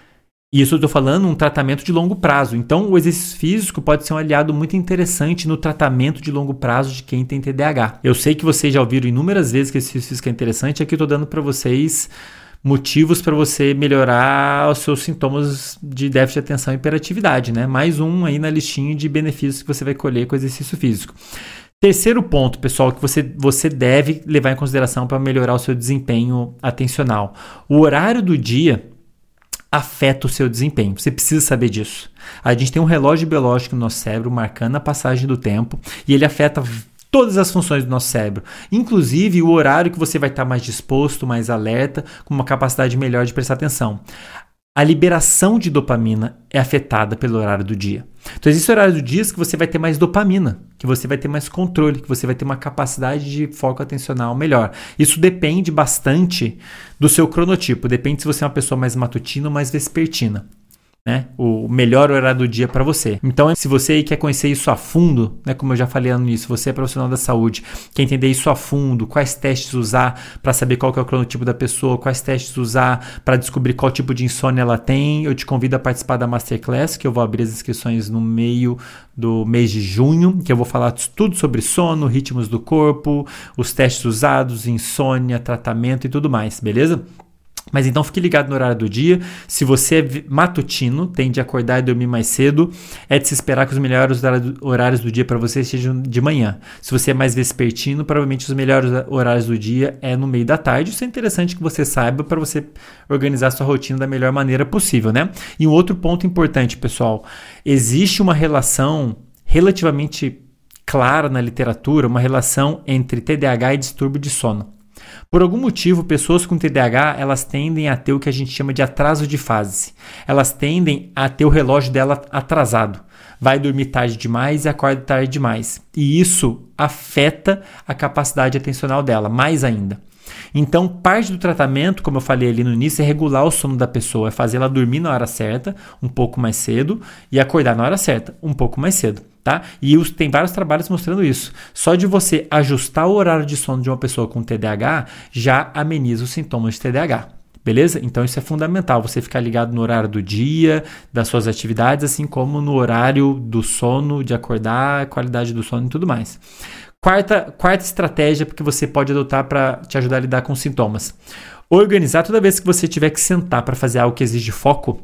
E isso eu estou falando um tratamento de longo prazo. Então, o exercício físico pode ser um aliado muito interessante no tratamento de longo prazo de quem tem T D A H. Eu sei que vocês já ouviram inúmeras vezes que o exercício físico é interessante, aqui eu estou dando para vocês motivos para você melhorar os seus sintomas de déficit de atenção e hiperatividade, né? Mais um aí na listinha de benefícios que você vai colher com o exercício físico. Terceiro ponto, pessoal, que você, você deve levar em consideração para melhorar o seu desempenho atencional. O horário do dia afeta o seu desempenho. Você precisa saber disso. A gente tem um relógio biológico no nosso cérebro marcando a passagem do tempo e ele afeta todas as funções do nosso cérebro, inclusive o horário que você vai estar mais disposto, mais alerta, com uma capacidade melhor de prestar atenção. A liberação de dopamina é afetada pelo horário do dia. Então, existe o horário do dia que você vai ter mais dopamina, que você vai ter mais controle, que você vai ter uma capacidade de foco atencional melhor. Isso depende bastante do seu cronotipo, depende se você é uma pessoa mais matutina ou mais vespertina. Né? O melhor horário do dia para você. Então, se você quer conhecer isso a fundo, né, como eu já falei no início, você é profissional da saúde, quer entender isso a fundo, quais testes usar para saber qual que é o cronotipo da pessoa, quais testes usar para descobrir qual tipo de insônia ela tem, eu te convido a participar da Masterclass, que eu vou abrir as inscrições no meio do mês de junho, que eu vou falar tudo sobre sono, ritmos do corpo, os testes usados, insônia, tratamento e tudo mais, beleza? Mas então fique ligado no horário do dia. Se você é matutino, tende a acordar e dormir mais cedo, é de se esperar que os melhores horários do dia para você sejam de manhã. Se você é mais vespertino, provavelmente os melhores horários do dia é no meio da tarde. Isso é interessante que você saiba para você organizar a sua rotina da melhor maneira possível, né? E um outro ponto importante, pessoal, existe uma relação relativamente clara na literatura, uma relação entre T D A H e distúrbio de sono. Por algum motivo, pessoas com T D A H, elas tendem a ter o que a gente chama de atraso de fase. Elas tendem a ter o relógio dela atrasado. Vai dormir tarde demais e acorda tarde demais. E isso afeta a capacidade atencional dela, mais ainda. Então, parte do tratamento, como eu falei ali no início, é regular o sono da pessoa, é fazer ela dormir na hora certa, um pouco mais cedo, e acordar na hora certa, um pouco mais cedo, tá? E os, tem vários trabalhos mostrando isso. Só de você ajustar o horário de sono de uma pessoa com T D A H, já ameniza os sintomas de T D A H. Beleza? Então isso é fundamental, você ficar ligado no horário do dia, das suas atividades, assim como no horário do sono, de acordar, qualidade do sono e tudo mais. Quarta, quarta estratégia que você pode adotar para te ajudar a lidar com sintomas. Organizar toda vez que você tiver que sentar para fazer algo que exige foco,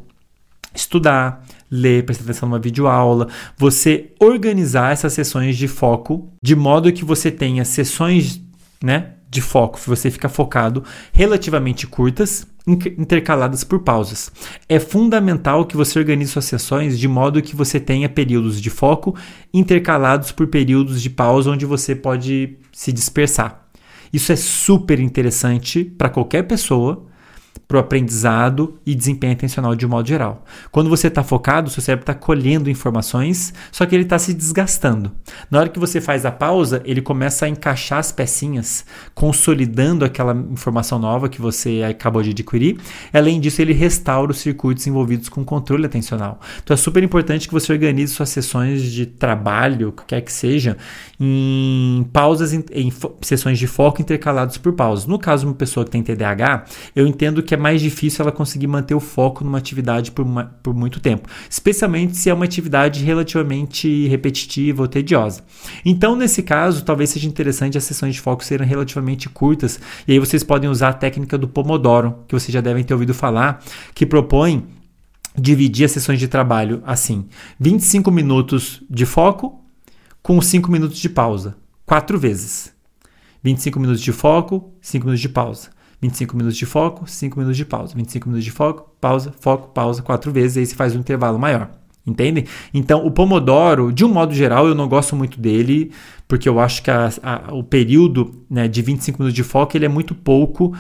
estudar, ler, prestar atenção numa videoaula, você organizar essas sessões de foco de modo que você tenha sessões, né, de foco, você fica focado, relativamente curtas, intercaladas por pausas. É fundamental que você organize suas sessões de modo que você tenha períodos de foco intercalados por períodos de pausa onde você pode se dispersar. Isso é super interessante para qualquer pessoa, para o aprendizado e desempenho atencional de um modo geral. Quando você está focado, o seu cérebro está colhendo informações, só que ele está se desgastando. Na hora que você faz a pausa, ele começa a encaixar as pecinhas, consolidando aquela informação nova que você acabou de adquirir. Além disso, ele restaura os circuitos envolvidos com controle atencional. Então é super importante que você organize suas sessões de trabalho, o que quer que seja, em pausas, em, em sessões de foco intercalados por pausas. No caso de uma pessoa que tem T D A H, eu entendo que é mais difícil ela conseguir manter o foco numa atividade por, uma, por muito tempo, especialmente se é uma atividade relativamente repetitiva ou tediosa. Então, nesse caso, talvez seja interessante as sessões de foco serem relativamente curtas, e aí vocês podem usar a técnica do Pomodoro, que vocês já devem ter ouvido falar, que propõe dividir as sessões de trabalho assim, vinte e cinco minutos de foco, com cinco minutos de pausa. Quatro vezes. vinte e cinco minutos de foco, cinco minutos de pausa. vinte e cinco minutos de foco, cinco minutos de pausa. vinte e cinco minutos de foco, pausa, foco, pausa, quatro vezes. Aí você faz um intervalo maior. Entendem? Então, o Pomodoro, de um modo geral, eu não gosto muito dele, porque eu acho que a, a, o período, né, de vinte e cinco minutos de foco ele é muito pouco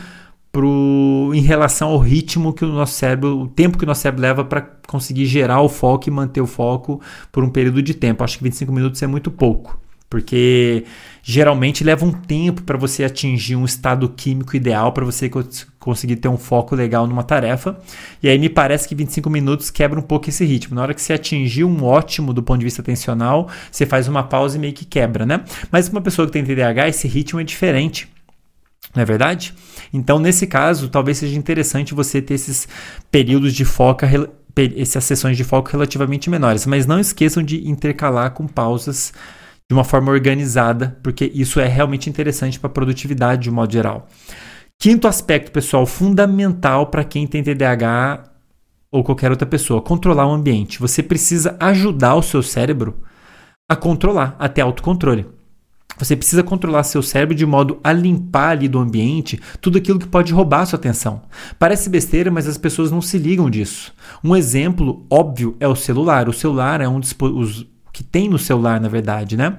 pro, em relação ao ritmo que o nosso cérebro, o tempo que o nosso cérebro leva para conseguir gerar o foco e manter o foco por um período de tempo. Eu acho que vinte e cinco minutos é muito pouco. Porque geralmente leva um tempo para você atingir um estado químico ideal para você conseguir ter um foco legal numa tarefa. E aí me parece que vinte e cinco minutos quebra um pouco esse ritmo. Na hora que você atingir um ótimo do ponto de vista atencional, você faz uma pausa e meio que quebra, né? Mas para uma pessoa que tem T D A H, esse ritmo é diferente. Não é verdade? Então, nesse caso, talvez seja interessante você ter esses períodos de foco, essas sessões de foco relativamente menores. Mas não esqueçam de intercalar com pausas de uma forma organizada, porque isso é realmente interessante para a produtividade de um modo geral. Quinto aspecto, pessoal, fundamental para quem tem T D A H ou qualquer outra pessoa, controlar o ambiente. Você precisa ajudar o seu cérebro a controlar, a ter autocontrole. Você precisa controlar seu cérebro de modo a limpar ali do ambiente tudo aquilo que pode roubar a sua atenção. Parece besteira, mas as pessoas não se ligam disso. Um exemplo óbvio é o celular. O celular é um dispositivo que tem no celular, na verdade, né?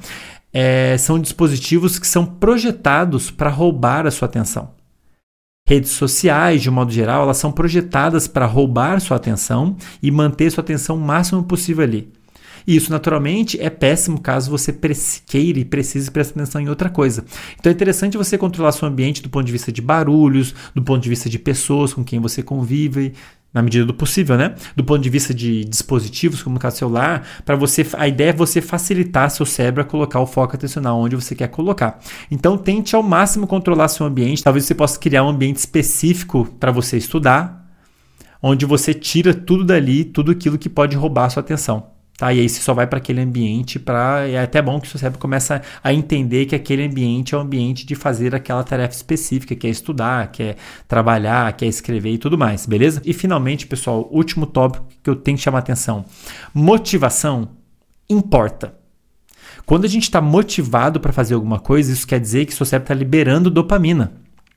É, são dispositivos que são projetados para roubar a sua atenção. Redes sociais, de um modo geral, elas são projetadas para roubar sua atenção e manter sua atenção o máximo possível ali. E isso, naturalmente, é péssimo caso você queira e precise prestar atenção em outra coisa. Então é interessante você controlar seu ambiente do ponto de vista de barulhos, do ponto de vista de pessoas com quem você convive, na medida do possível, né? Do ponto de vista de dispositivos, como o caso celular, para você, a ideia é você facilitar seu cérebro a colocar o foco atencional onde você quer colocar. Então, tente ao máximo controlar seu ambiente. Talvez você possa criar um ambiente específico para você estudar, onde você tira tudo dali, tudo aquilo que pode roubar a sua atenção. Tá? E aí você só vai para aquele ambiente, pra... é até bom que o seu cérebro comece a entender que aquele ambiente é o ambiente de fazer aquela tarefa específica, que é estudar, que é trabalhar, que é escrever e tudo mais, beleza? E finalmente, pessoal, último tópico que eu tenho que chamar a atenção. Motivação importa. Quando a gente está motivado para fazer alguma coisa, isso quer dizer que o seu cérebro está liberando dopamina.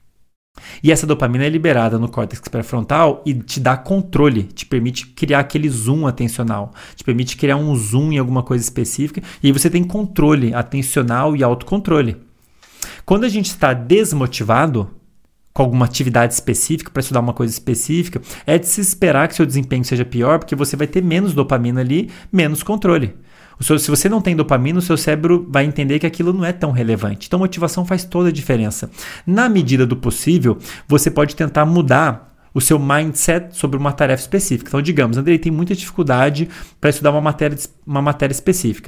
E essa dopamina é liberada no córtex pré-frontal e te dá controle, te permite criar aquele zoom atencional, te permite criar um zoom em alguma coisa específica e aí você tem controle atencional e autocontrole. Quando a gente está desmotivado com alguma atividade específica, para estudar uma coisa específica, é de se esperar que seu desempenho seja pior, porque você vai ter menos dopamina ali, menos controle. O seu, se você não tem dopamina, o seu cérebro vai entender que aquilo não é tão relevante. Então, motivação faz toda a diferença. Na medida do possível, você pode tentar mudar o seu mindset sobre uma tarefa específica. Então, digamos, Andrei tem muita dificuldade para estudar uma matéria, uma matéria específica.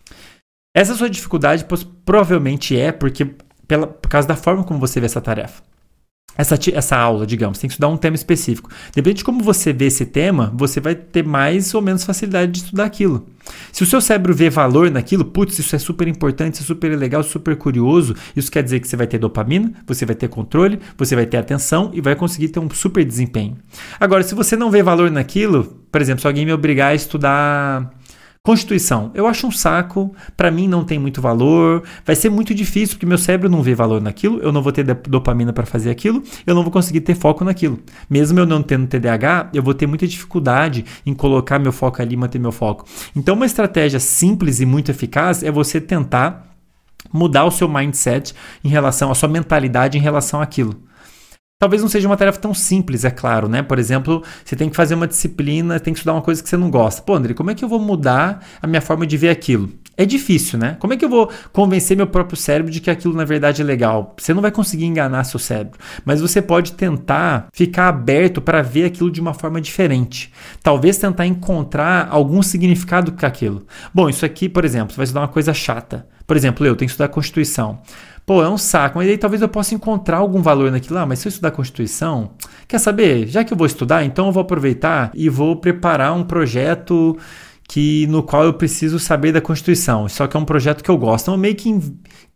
Essa sua dificuldade provavelmente é porque, pela, por causa da forma como você vê essa tarefa. Essa, essa aula, digamos, tem que estudar um tema específico. Depende de como você vê esse tema, você vai ter mais ou menos facilidade de estudar aquilo. Se o seu cérebro vê valor naquilo, putz, isso é super importante, isso é super legal, super curioso, isso quer dizer que você vai ter dopamina, você vai ter controle, você vai ter atenção e vai conseguir ter um super desempenho. Agora, se você não vê valor naquilo, por exemplo, se alguém me obrigar a estudar Constituição, eu acho um saco, para mim não tem muito valor, vai ser muito difícil porque meu cérebro não vê valor naquilo, eu não vou ter dopamina para fazer aquilo, eu não vou conseguir ter foco naquilo. Mesmo eu não tendo T D A H, eu vou ter muita dificuldade em colocar meu foco ali e manter meu foco. Então uma estratégia simples e muito eficaz é você tentar mudar o seu mindset em relação, a sua mentalidade em relação àquilo. Talvez não seja uma tarefa tão simples, é claro, né? Por exemplo, você tem que fazer uma disciplina, tem que estudar uma coisa que você não gosta. Pô, André, como é que eu vou mudar a minha forma de ver aquilo? É difícil, né? Como é que eu vou convencer meu próprio cérebro de que aquilo na verdade é legal? Você não vai conseguir enganar seu cérebro, mas você pode tentar ficar aberto para ver aquilo de uma forma diferente. Talvez tentar encontrar algum significado com aquilo. Bom, isso aqui, por exemplo, você vai estudar uma coisa chata. Por exemplo, eu tenho que estudar a Constituição. Pô, é um saco, mas aí talvez eu possa encontrar algum valor naquilo. Ah, mas se eu estudar a Constituição, quer saber? Já que eu vou estudar, então eu vou aproveitar e vou preparar um projeto que, no qual eu preciso saber da Constituição. Só que é um projeto que eu gosto. Então eu meio que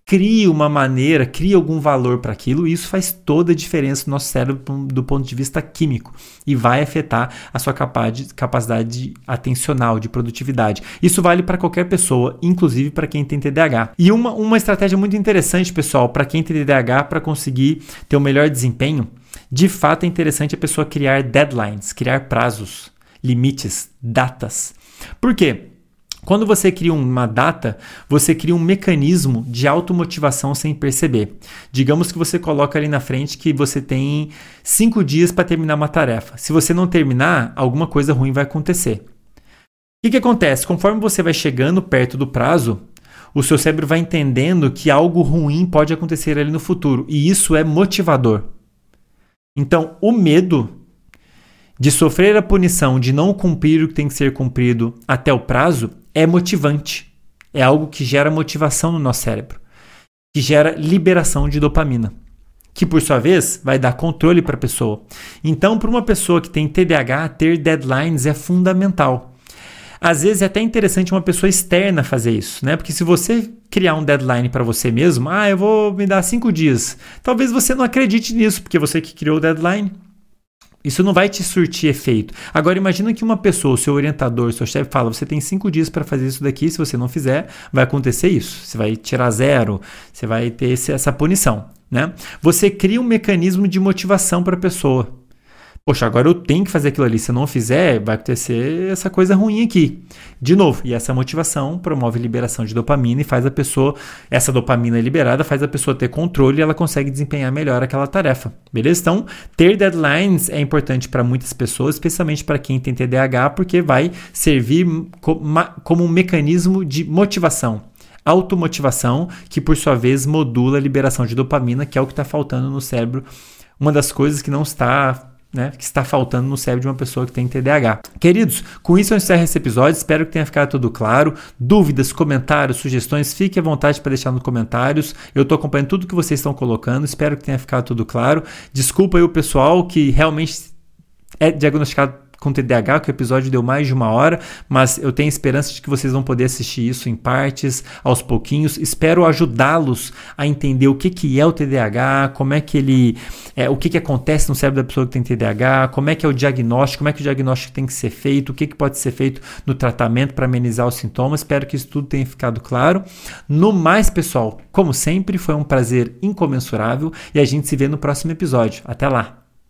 crie uma maneira, crie algum valor para aquilo, e isso faz toda a diferença no nosso cérebro do ponto de vista químico e vai afetar a sua capacidade atencional, de produtividade. Isso vale para qualquer pessoa, inclusive para quem tem T D A H. E uma, uma estratégia muito interessante, pessoal, para quem tem T D A H, para conseguir ter um melhor desempenho, de fato é interessante a pessoa criar deadlines, criar prazos, limites, datas. Por quê? Quando você cria uma data, você cria um mecanismo de automotivação sem perceber. Digamos que você coloca ali na frente que você tem cinco dias para terminar uma tarefa. Se você não terminar, alguma coisa ruim vai acontecer. O que, que acontece? Conforme você vai chegando perto do prazo, o seu cérebro vai entendendo que algo ruim pode acontecer ali no futuro. E isso é motivador. Então, o medo de sofrer a punição de não cumprir o que tem que ser cumprido até o prazo é motivante. É algo que gera motivação no nosso cérebro, que gera liberação de dopamina, que por sua vez vai dar controle para a pessoa. Então, para uma pessoa que tem T D A H, ter deadlines é fundamental. Às vezes é até interessante uma pessoa externa fazer isso, né? Porque se você criar um deadline para você mesmo, ah, eu vou me dar cinco dias. Talvez você não acredite nisso, porque você que criou o deadline. Isso não vai te surtir efeito. Agora, imagina que uma pessoa, o seu orientador, o seu chefe fala, você tem cinco dias para fazer isso daqui, se você não fizer, vai acontecer isso. Você vai tirar zero, você vai ter esse, essa punição, né? Você cria um mecanismo de motivação para a pessoa. Poxa, agora eu tenho que fazer aquilo ali. Se eu não fizer, vai acontecer essa coisa ruim aqui. De novo, e essa motivação promove liberação de dopamina e faz a pessoa, essa dopamina liberada faz a pessoa ter controle e ela consegue desempenhar melhor aquela tarefa. Beleza? Então, ter deadlines é importante para muitas pessoas, especialmente para quem tem T D A H, porque vai servir como um mecanismo de motivação. Automotivação, que por sua vez modula a liberação de dopamina, que é o que está faltando no cérebro. Uma das coisas que não está... Né, que está faltando no cérebro de uma pessoa que tem T D A H. Queridos, com isso eu encerro esse episódio, espero que tenha ficado tudo claro. Dúvidas, comentários, sugestões, fique à vontade para deixar nos comentários. Eu estou acompanhando tudo que vocês estão colocando, espero que tenha ficado tudo claro. Desculpa aí o pessoal que realmente é diagnosticado com T D A H, que o episódio deu mais de uma hora, mas eu tenho esperança de que vocês vão poder assistir isso em partes, aos pouquinhos. Espero ajudá-los a entender o que, que é o T D A H, como é que ele, é, o que, que acontece no cérebro da pessoa que tem T D A H, como é que é o diagnóstico, como é que o diagnóstico tem que ser feito, o que, que pode ser feito no tratamento para amenizar os sintomas. Espero que isso tudo tenha ficado claro. No mais, pessoal, como sempre, foi um prazer incomensurável e a gente se vê no próximo episódio. Até lá!